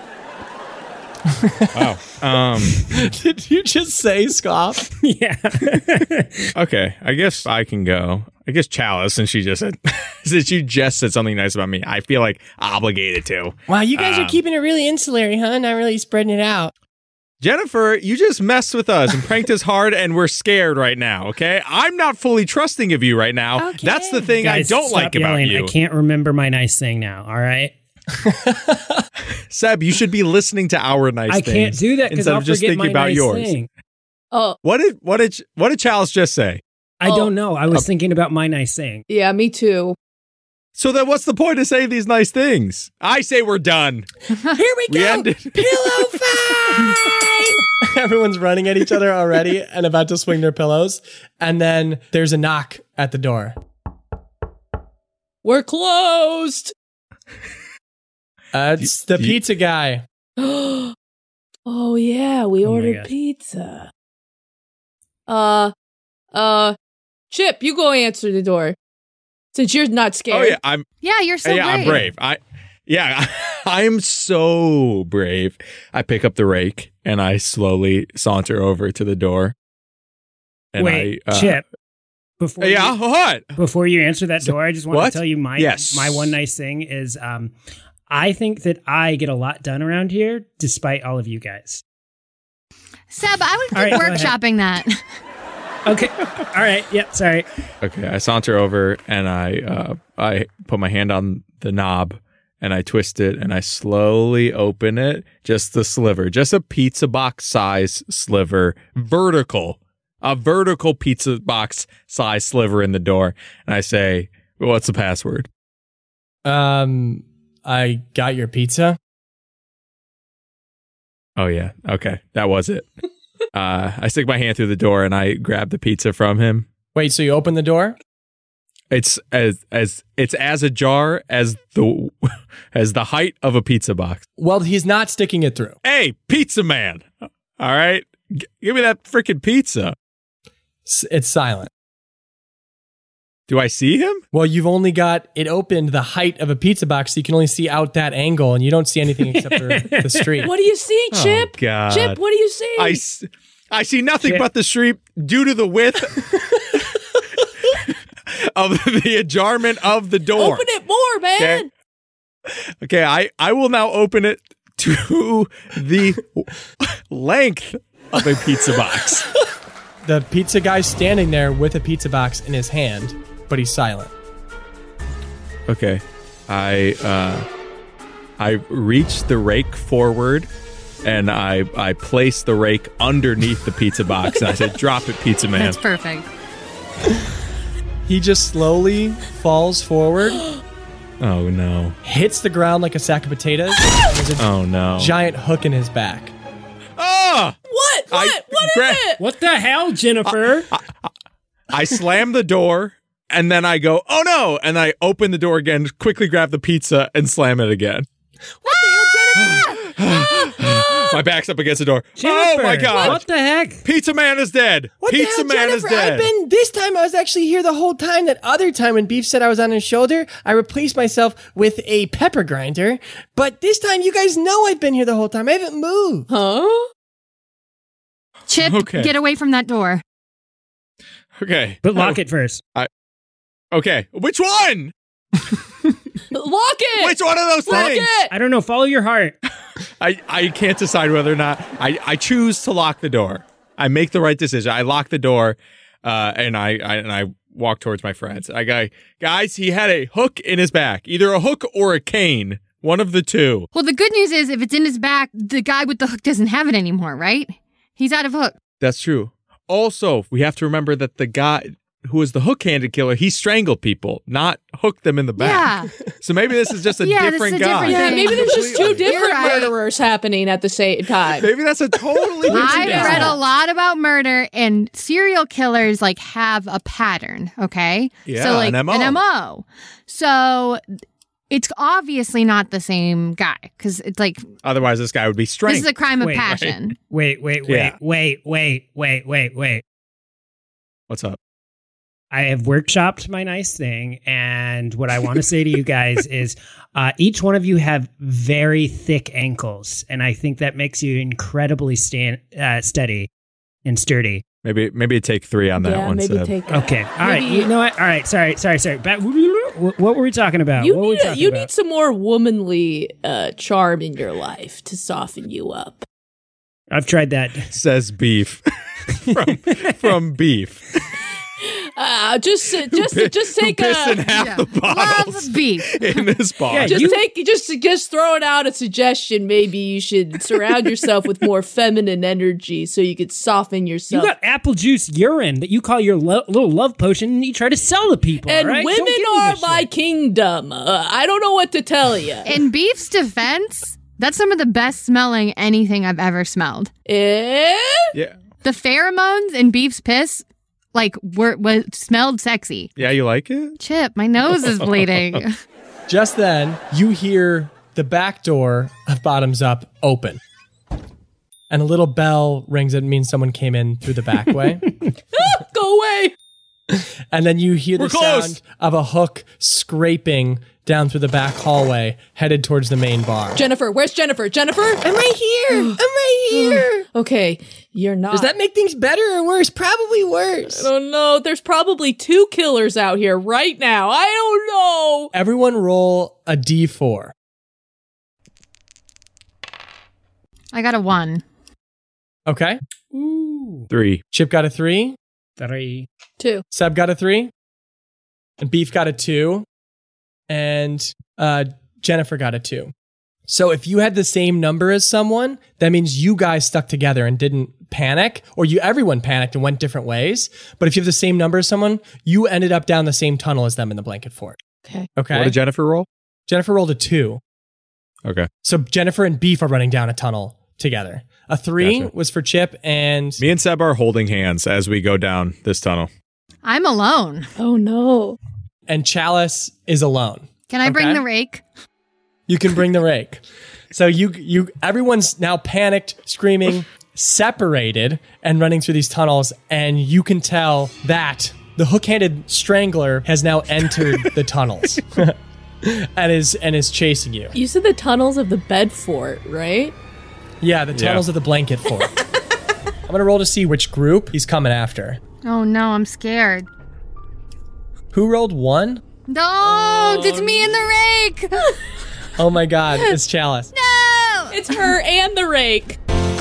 Wow. Did you just say scoff? Yeah. Okay, I guess I can go. I guess Chalice, since she just said since you just said something nice about me, I feel like obligated to. Wow, you guys are keeping it really insulary, huh? Not really spreading it out. Jennifer, you just messed with us and pranked us hard, and we're scared right now, okay? I'm not fully trusting of you right now. Okay. That's the thing Guys, I don't stop like about yelling. you. I can't remember my nice thing now, all right? Seb, you should be listening to our nice I things. can't do that because instead I'll of just forget thinking my about nice yours. thing. Oh, What did Chalice just say? I don't know. I was thinking about my nice thing. yeah, me too. So then what's the point of saying these nice things? I say we're done. Here we We go. ended. Pillow fight! Everyone's running at each other already and about to swing their pillows. And then there's a knock at the door. We're closed. It's the pizza guy. Oh Oh yeah, we Oh my ordered gosh. pizza. Chip, you go answer the door. Since you're not scared. Oh yeah, Yeah, you're so brave. I'm brave. I'm so brave. I pick up the rake and I slowly saunter over to the door. And Wait, I, Chip. Before Yeah, what? Before you answer that door, I just want What? to tell you my one nice thing is I think that I get a lot done around here despite all of you guys. Seb, I would All keep right, go ahead. workshopping that. Okay. All right. Yep. Sorry. Okay, I saunter over and I put my hand on the knob and I twist it and I slowly open it, just the sliver, just a pizza box size sliver, a vertical pizza box size sliver in the door. And I say, what's the password? I got your pizza. Oh yeah, okay, that was it. I stick my hand through the door and I grab the pizza from him. Wait, so you open the door? It's as ajar as the height of a pizza box. Well, he's not sticking it through. Hey, pizza man! All right, give me that freaking pizza. It's silent. Do I see him? Well, you've only got it opened the height of a pizza box, so you can only see out that angle, and you don't see anything except for the street. What do you see, Chip? Oh, God. Chip, what do you see? I see nothing Chip. but the street due to the width of the ajarment of the door. Open it more, man. Okay, I will now open it to the length of a pizza box. The pizza guy's standing there with a pizza box in his hand, but he's silent. Okay, I reach the rake forward and I place the rake underneath the pizza box and I said, "Drop it, pizza man." That's perfect. He just slowly falls forward, Oh no! hits the ground like a sack of potatoes, and there's a Oh no! giant hook in his back. Ah! What? What is it? What the hell, Jennifer? I slam the door and then I go, "Oh no!" and I open the door again, quickly grab the pizza and slam it again. What the hell, Jennifer? My back's up against the door. Jennifer, Oh my god! What the heck? Pizza man is dead. What Pizza the hell, man is Jennifer? dead. This time I was actually here the whole time. That other time when Beef said I was on his shoulder, I replaced myself with a pepper grinder. But this time you guys know I've been here the whole time. I haven't moved. Huh? Chip, Okay. get away from that door. Okay, But lock it first. Okay, which one? Lock it. Which one of those Lock things? it. I don't know. Follow your heart. I can't decide whether or not I choose to lock the door. I make the right decision. I lock the door, and I walk towards my friends. I go, guys, he had a hook in his back, either a hook or a cane, one of the two. Well, the good news is if it's in his back, the guy with the hook doesn't have it anymore, right? He's out of hook. That's true. Also, we have to remember that the guy who was the hook-handed killer, he strangled people, not hooked them in the back. Yeah. So maybe this is just a Yeah, this different is a guy. different Yeah, thing. maybe there's just two Completely. different You're right. murderers happening at the same time. Maybe that's a totally different I've guy. read a lot about murder, and serial killers like have a pattern. Okay, Yeah, so like an MO. an MO. So it's obviously not the same guy because it's like Otherwise, this guy would be this strangled. is a crime of Wait, passion. Wait. Yeah. What's up? I have workshopped my nice thing, and what I want to say to you guys is each one of you have very thick ankles, and I think that makes you incredibly steady and sturdy. Maybe take 3 on that Yeah, one. maybe Seb. take. Okay, all right. Maybe- You know what? All right, sorry. What were we talking about? You what were we need talking you about? need some more womanly charm in your life to soften you up. I've tried that. Says Beef from Beef. Just take Piss in a half the bottles Loves beef. in this bar. Yeah, just throwing out a suggestion. Maybe you should surround yourself with more feminine energy so you could soften You yourself. got apple juice urine that you call your little love potion, and you try to sell to people. And all right? Don't women give me are this my shit. kingdom. I don't know what to tell you. In Beef's defense, that's some of the best smelling anything I've ever smelled. Eh? Yeah. The pheromones in Beef's piss, like, smelled sexy. Yeah, you like it? Chip, my nose is bleeding. Just then, you hear the back door of Bottoms Up open. And a little bell rings. It means someone came in through the back way. Go away. And then you hear the sound of a hook scraping down through the back hallway, headed towards the main bar. Jennifer, where's Jennifer? Jennifer? I'm right here. I'm right here. Okay, you're not. Does that make things better or worse? Probably worse. I don't know. There's probably 2 killers out here right now. I don't know. Everyone roll a d4. I got a 1. Okay. Ooh. 3. Chip got a 3. 3. 2. Seb got a 3. And Beef got a 2. And Jennifer got a 2. So if you had the same number as someone, that means you guys stuck together and didn't panic, or everyone panicked and went different ways. But if you have the same number as someone, you ended up down the same tunnel as them in the blanket fort. Okay. Okay. What did Jennifer roll? Jennifer rolled a 2. Okay. So Jennifer and Beef are running down a tunnel together. A 3 Gotcha. was for Chip, and Me and Seb are holding hands as we go down this tunnel. I'm alone. Oh no. and Chalice is alone. Can I bring Okay. the rake? You can bring the rake. So everyone's now panicked, screaming, separated, and running through these tunnels. And you can tell that the hook-handed strangler has now entered the tunnels and is chasing you. You said the tunnels of the bed fort, right? Yeah, the tunnels of the blanket fort. I'm gonna roll to see which group he's coming after. Oh no, I'm scared. Who rolled 1? No, it's me and the rake. Oh my God, it's Chalice. No, It's her and the rake.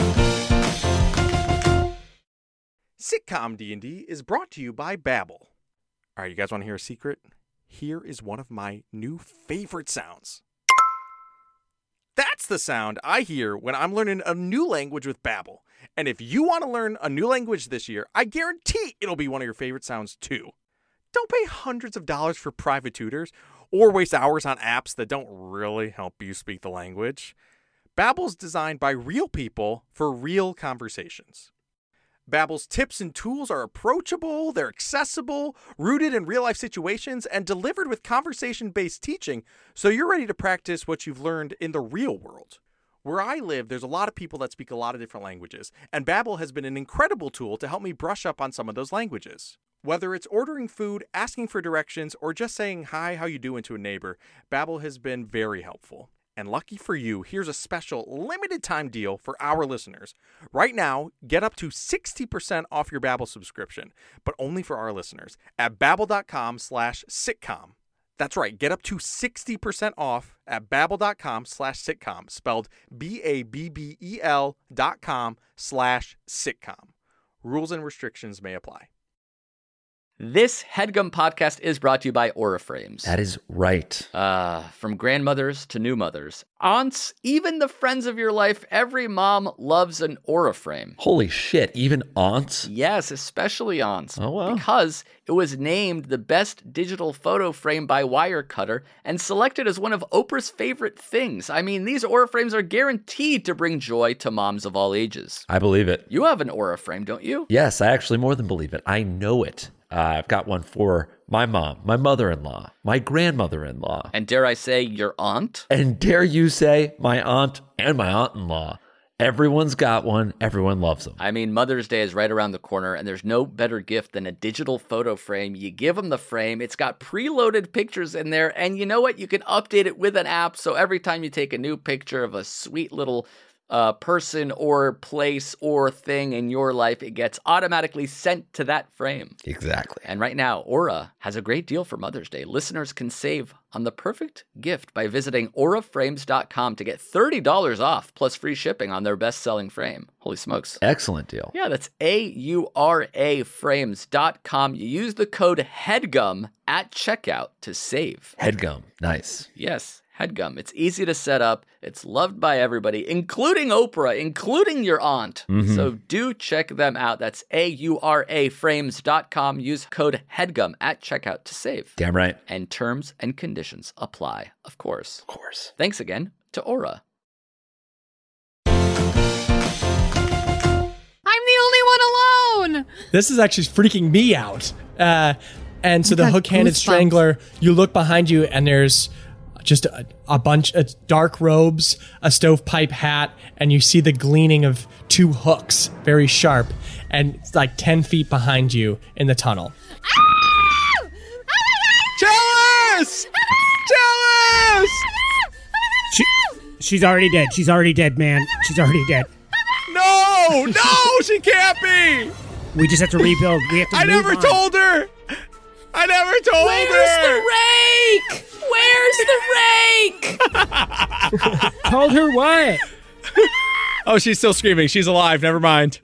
Sitcom D&D is brought to you by Babbel. All right, you guys want to hear a secret? Here is one of my new favorite sounds. That's the sound I hear when I'm learning a new language with Babbel. And if you want to learn a new language this year, I guarantee it'll be one of your favorite sounds too. Don't pay hundreds of dollars for private tutors or waste hours on apps that don't really help you speak the language. Babbel's designed by real people for real conversations. Babbel's tips and tools are approachable, they're accessible, rooted in real-life situations, and delivered with conversation-based teaching, so you're ready to practice what you've learned in the real world. Where I live, there's a lot of people that speak a lot of different languages, and Babbel has been an incredible tool to help me brush up on some of those languages. Whether it's ordering food, asking for directions, or just saying hi, how you doing to a neighbor, Babbel has been very helpful. And lucky for you, here's a special limited time deal for our listeners. Right now, get up to 60% off your Babbel subscription, but only for our listeners at babbel.com/sitcom. That's right, get up to 60% off at babbel.com/sitcom, spelled BABBEL.com/sitcom. Rules and restrictions may apply. This HeadGum podcast is brought to you by Aura Frames. That is right. From grandmothers to new mothers, aunts, even the friends of your life, every mom loves an Aura frame. Holy shit, even aunts? Yes, especially aunts. Oh, wow. Because it was named the best digital photo frame by Wirecutter and selected as one of Oprah's favorite things. I mean, these Aura frames are guaranteed to bring joy to moms of all ages. I believe it. You have an Aura frame, don't you? Yes, I actually more than believe it. I know it. I've got one for my mom, my mother-in-law, my grandmother-in-law. And dare I say, your aunt? And dare you say, my aunt and my aunt-in-law. Everyone's got one. Everyone loves them. I mean, Mother's Day is right around the corner, and there's no better gift than a digital photo frame. You give them the frame, it's got preloaded pictures in there, and you know what? You can update it with an app, so every time you take a new picture of a sweet little person or place or thing in your life, it gets automatically sent to that frame. Exactly. And right now, Aura has a great deal for Mother's Day. Listeners can save on the perfect gift by visiting auraframes.com to get $30 off plus free shipping on their best-selling frame. Holy smokes. Excellent deal. Yeah, that's auraframes.com. You use the code HEADGUM at checkout to save. HeadGum. Nice. Yes. HeadGum. It's easy to set up. It's loved by everybody, including Oprah, including your aunt. Mm-hmm. So do check them out. That's auraframes.com. Use code HEADGUM at checkout to save. Damn right. And terms and conditions apply, of course. Of course. Thanks again to Aura. I'm the only one alone. This is actually freaking me out. And so I the got hook-handed goosebumps. strangler, you look behind you and there's just a bunch of dark robes, a stovepipe hat, and you see the gleaming of 2 hooks, very sharp, and it's like 10 feet behind you in the tunnel. Chalice! Chalice! She's already dead. She's already dead, man. She's already dead. No, she can't be. We just have to rebuild. We have to. I never told her. I never told her. Where's the rake? Told her what? Oh, she's still screaming. She's alive. Never mind.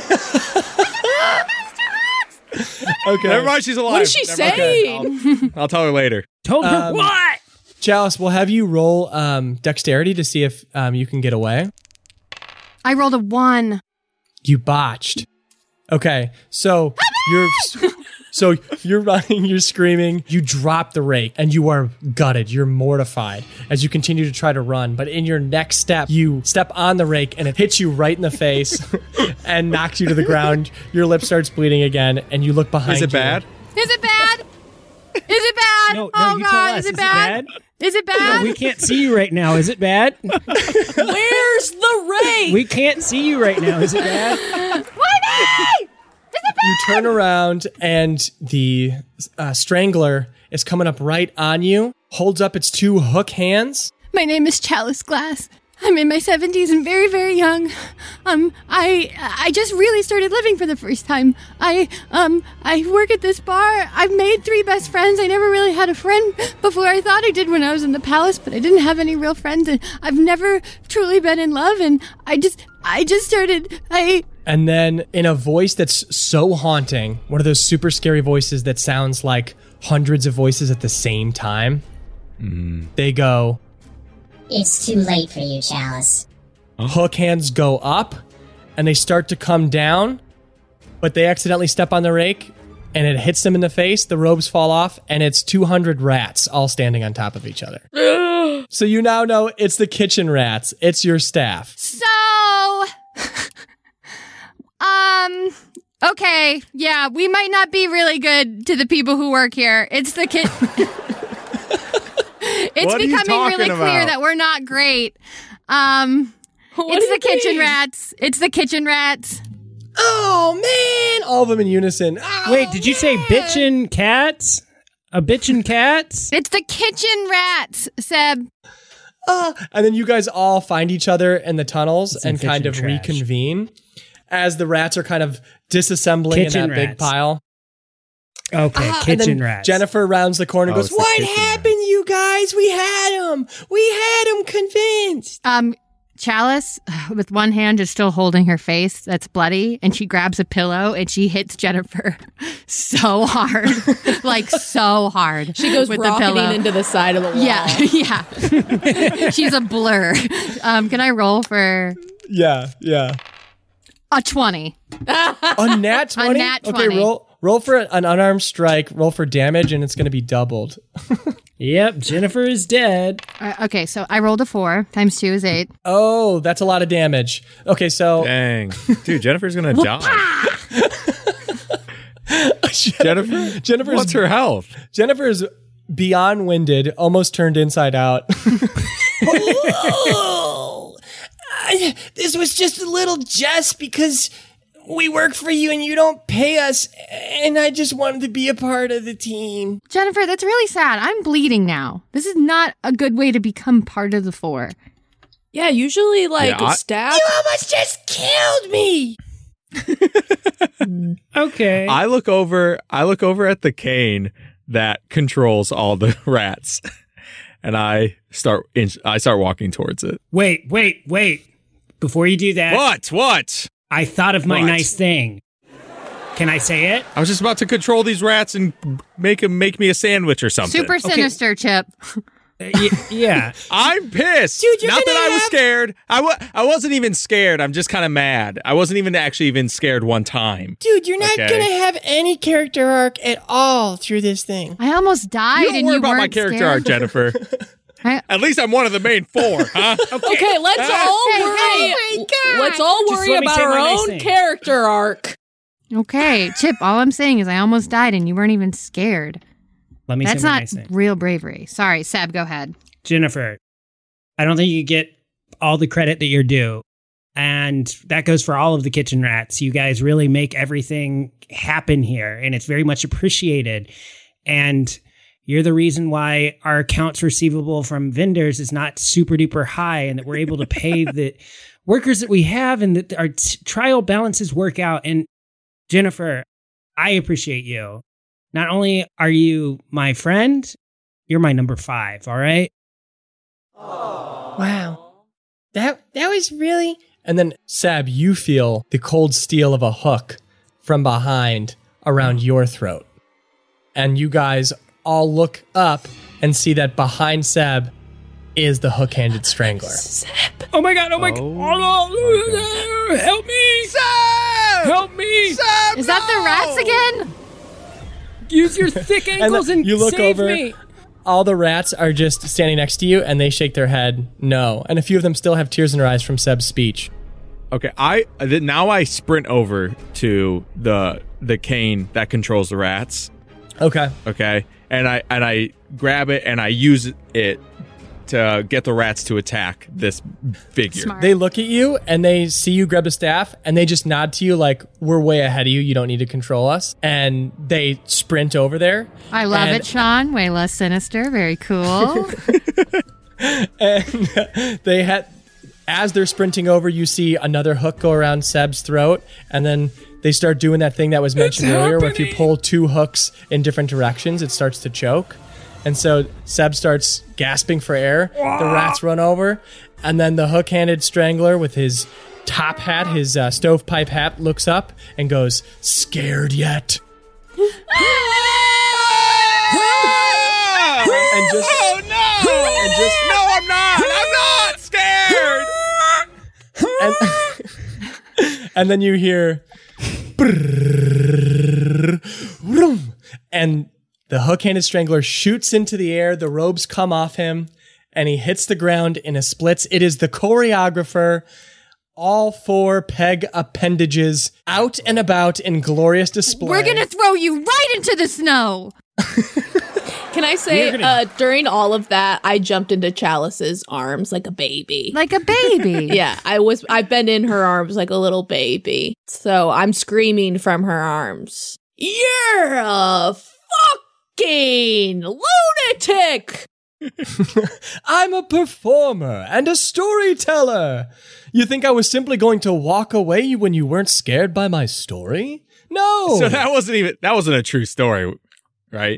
Okay. Never mind. She's alive. What is she saying? I'll tell her later. Told her what? Chalice, we'll have you roll dexterity to see if you can get away. I rolled a 1. You botched. Okay, so you're running, you're screaming, you drop the rake, and you are gutted. You're mortified as you continue to try to run. But in your next step, you step on the rake, and it hits you right in the face and knocks you to the ground. Your lip starts bleeding again, and you look behind you. Is it bad? Is it bad? Is it bad? No, oh you God, tell us. is it bad? Is it bad? No, we can't see you right now. Is it bad? Where's the rake? We can't see you right now. Is it bad? Why? You turn around, and the strangler is coming up right on you, holds up its 2 hook hands. My name is Chalice Glass. I'm in my 70s and very, very young. I just really started living for the first time. I work at this bar. I've made 3 best friends. I never really had a friend before. I thought I did when I was in the palace, but I didn't have any real friends, and I've never truly been in love, and I just started, And then in a voice that's so haunting, one of those super scary voices that sounds like hundreds of voices at the same time, they go, "It's too late for you, Chalice." Hook hands go up, and they start to come down, but they accidentally step on the rake, and it hits them in the face, the robes fall off, and it's 200 rats all standing on top of each other. So you now know it's the kitchen rats. It's your staff. So, okay, yeah, we might not be really good to the people who work here. It's the It's What are you becoming really talking clear about? that we're not great. It's the kitchen rats. It's the kitchen rats. Oh, man! All of them in unison. Oh, Wait, did you say bitchin' cats? A bitchin' cats? It's the kitchen rats, Seb. And then you guys all find each other in the tunnels Some and kind kitchen of trash. reconvene as the rats are kind of disassembling Kitchen in that big rats. pile. Okay, And kitchen then rats. Jennifer rounds the corner and goes, it's the "What kitchen happened, you guys? We had him. We had him convinced." Chalice, with one hand, is still holding her face that's bloody, and she grabs a pillow and she hits Jennifer so hard, like so hard. She goes with the rocketing pillow. into the side of the wall. Yeah. She's a blur. Can I roll for Yeah. a 20? A nat 20? A nat 20. Okay, roll for an unarmed strike, roll for damage, and it's going to be doubled. Yep, Jennifer is dead. Okay, so I rolled a 4 times 2 is 8. Oh, that's a lot of damage. Okay, so Dang. Dude, Jennifer's going to die. Jennifer's what's her health? Jennifer is beyond winded, almost turned inside out. This was just a little jest because we work for you and you don't pay us, and I just wanted to be a part of the team. Jennifer, that's really sad. I'm bleeding now. This is not a good way to become part of the 4. Yeah, usually staff. You almost just killed me. Okay. I look over at the cane that controls all the rats, and I start walking towards it. Wait. Before you do that. What? I thought of my What? nice thing. Can I say it? I was just about to control these rats and make me a sandwich or something. Super sinister, Chip. Yeah. I'm pissed. Dude, you're Not gonna that I was have- scared. I wasn't even scared. I'm just kind of mad. I wasn't even scared one time. Dude, you're not Okay. gonna have any character arc at all through this thing. I almost died You don't and worry you about weren't my character scared. arc, Jennifer. At least I'm one of the main 4, huh? Okay, let's all worry. Oh my God. Let's all Just worry let me about say our my nice own thing. character arc. Okay, Chip, all I'm saying is I almost died and you weren't even scared. Let me That's say my not nice thing. real bravery. Sorry, Seb, go ahead. Jennifer, I don't think you get all the credit that you're due. And that goes for all of the kitchen rats. You guys really make everything happen here, and it's very much appreciated. And you're the reason why our accounts receivable from vendors is not super duper high, and that we're able to pay the workers that we have, and that our trial balances work out. And Jennifer, I appreciate you. Not only are you my friend, you're my number 5, all right? Wow. That was really... And then, Seb, you feel the cold steel of a hook from behind around your throat. And you guys all look up and see that behind Seb is the hook-handed strangler. Seb. Oh my God, oh my God. Oh, no. Help me. Seb! Help me. Seb, Is that the rats again? Use your thick ankles and you look save over. me. All the rats are just standing next to you, and they shake their head no. And a few of them still have tears in their eyes from Seb's speech. Okay, now I sprint over to the cane that controls the rats. Okay. Okay, and I grab it and I use it to get the rats to attack this figure. Smart. They look at you, and they see you grab the staff, and they just nod to you like, we're way ahead of you. You don't need to control us. And they sprint over there. I love and- it, Sean. Way less sinister. Very cool. And they had, as they're sprinting over, you see another hook go around Seb's throat, and then they start doing that thing that was mentioned earlier, where if you pull 2 hooks in different directions, it starts to choke. And so Seb starts gasping for air. The rats run over, and then the hook-handed strangler with his top hat, his stovepipe hat, looks up and goes, "Scared yet?" and just, Oh no! and just, No, I'm not! I'm not scared! and then you hear, brrrr, vroom, and the hook-handed strangler shoots into the air. The robes come off him, and he hits the ground in a splits. It is the choreographer, all 4 peg appendages out and about in glorious display. We're going to throw you right into the snow. Can I say, during all of that, I jumped into Chalice's arms like a baby. Like a baby. Yeah, I've been in her arms like a little baby. So I'm screaming from her arms. You're a fucking lunatic! I'm a performer and a storyteller. You think I was simply going to walk away when you weren't scared by my story? No. So that wasn't a true story, right?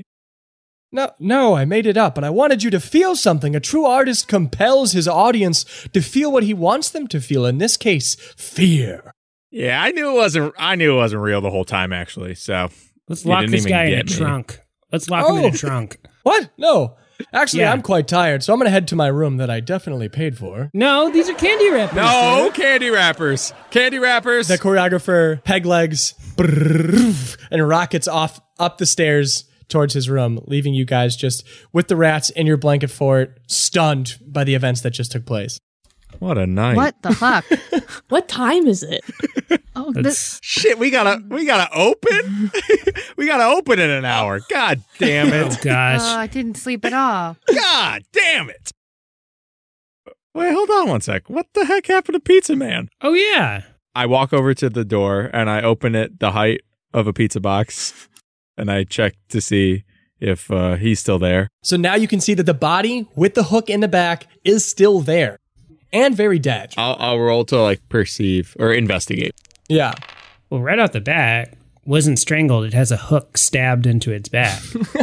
No, I made it up, but I wanted you to feel something. A true artist compels his audience to feel what he wants them to feel. In this case, fear. Yeah, I knew it wasn't real the whole time, actually. So Let's lock this guy in a trunk. Let's lock him in a trunk. What? No. Actually, Yeah. I'm quite tired, so I'm going to head to my room that I definitely paid for. No, these are candy wrappers. No, sir. candy wrappers. Candy wrappers. The choreographer peg legs brrrr, and rockets off up the stairs towards his room, leaving you guys just with the rats in your blanket fort, stunned by the events that just took place. What a night. What the fuck? What time is it? Oh, this. Shit, we gotta open? We gotta open in an hour. God damn Oh it. gosh. I didn't sleep at all. God damn it. Wait, hold on one sec. What the heck happened to Pizza Man? Oh yeah. I walk over to the door and I open it the height of a pizza box and I check to see if he's still there. So now you can see that the body with the hook in the back is still there and very dead. I'll roll to like perceive or investigate. Yeah. Well, right off the bat, wasn't strangled. It has a hook stabbed into its back.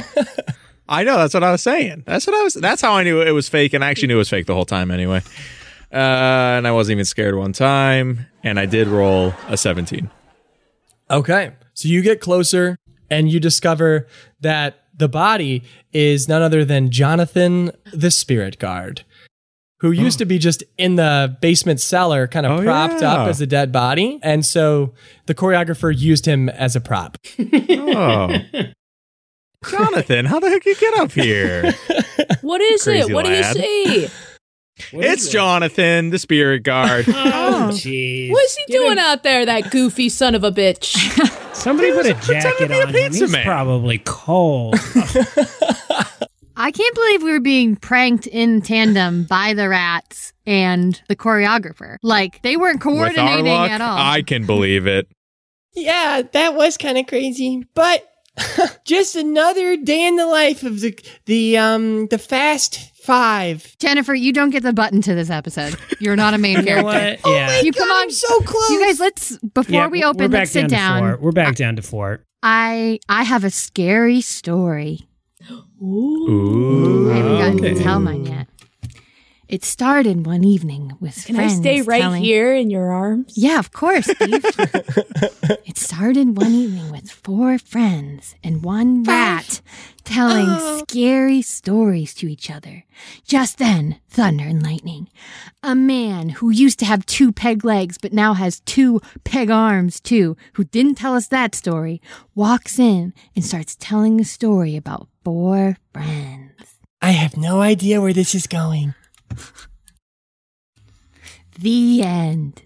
I know, that's what I was saying. That's how I knew it was fake, and I actually knew it was fake the whole time anyway. And I wasn't even scared one time, and I did roll a 17. Okay. So you get closer and you discover that the body is none other than Jonathan the Spirit Guard, who used to be just in the basement cellar, kind of propped up as a dead body. And so the choreographer used him as a prop. Oh. Jonathan, how the heck you get up here? What is Crazy it? What lad. do you see? It's Jonathan, the spirit guard. Oh, jeez. What's he doing out there, that goofy son of a bitch? Somebody put a jacket be a on him. pizza He's man. probably cold. I can't believe we were being pranked in tandem by the rats and the choreographer. Like, they weren't With coordinating our luck, at all. I can believe it. Yeah, that was kind of crazy, but just another day in the life of the Fast Five. Jennifer, you don't get the button to this episode. You're not a main You know character. what? Yeah. You come on. I'm so close. You guys, before we open, we're back let's sit down to down. 4. We're back down to 4. I have a scary story. Ooh. I haven't gotten to tell mine yet. It started one evening with Can friends I stay right telling- here in your arms? Yeah, of course, Beef. It started one evening with 4 friends and 1 rat telling scary stories to each other. Just then, thunder and lightning. A man who used to have 2 peg legs but now has 2 peg arms too, who didn't tell us that story, walks in and starts telling a story about 4 friends. I have no idea where this is going. The end.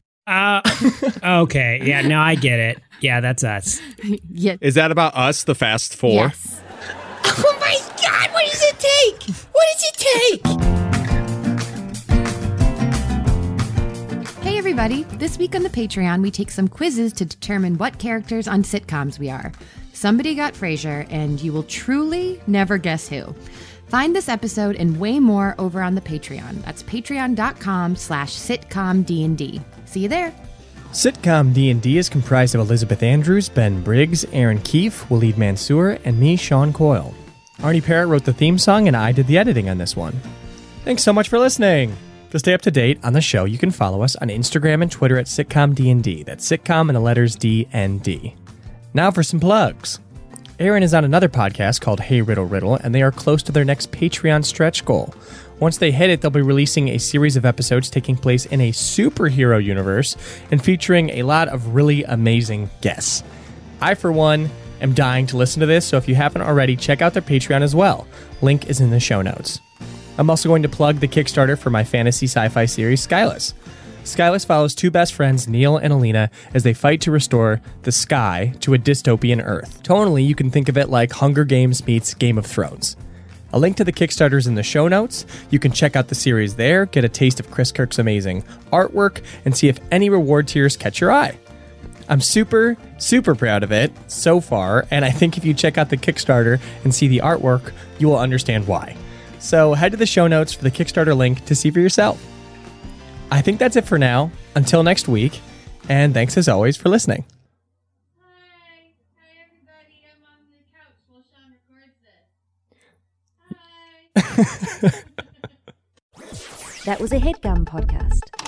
Okay. Yeah, no, I get it. Yeah, that's us. Yeah. Is that about us, the Fast Four? Yes. Oh my God, what does it take? What does it take? Hey everybody, this week on the Patreon we take some quizzes to determine what characters on sitcoms we are. Somebody got Frasier, and you will truly never guess who. Find this episode and way more over on the Patreon. That's patreon.com/sitcomdnd. See you there. Sitcom D&D is comprised of Elizabeth Andrews, Ben Briggs, Aaron Keefe, Waleed Mansour, and me, Sean Coyle. Arnie Parrott wrote the theme song, and I did the editing on this one. Thanks so much for listening. To stay up to date on the show, you can follow us on Instagram and Twitter at SitcomDND. That's sitcom and the letters D&D. Now for some plugs. Aaron is on another podcast called Hey Riddle Riddle, and they are close to their next Patreon stretch goal. Once they hit it, they'll be releasing a series of episodes taking place in a superhero universe and featuring a lot of really amazing guests. I, for one, am dying to listen to this, so if you haven't already, check out their Patreon as well. Link is in the show notes. I'm also going to plug the Kickstarter for my fantasy sci-fi series, Skyless. Skyless follows 2 best friends, Neil and Alina, as they fight to restore the sky to a dystopian Earth. Tonally, you can think of it like Hunger Games meets Game of Thrones. A link to the Kickstarter is in the show notes. You can check out the series there, get a taste of Chris Kirk's amazing artwork, and see if any reward tiers catch your eye. I'm super, super proud of it so far, and I think if you check out the Kickstarter and see the artwork, you will understand why. So head to the show notes for the Kickstarter link to see for yourself. I think that's it for now. Until next week, and thanks as always for listening. Hi everybody, I'm on the couch while Sean records this. Hi. That was a HeadGum podcast.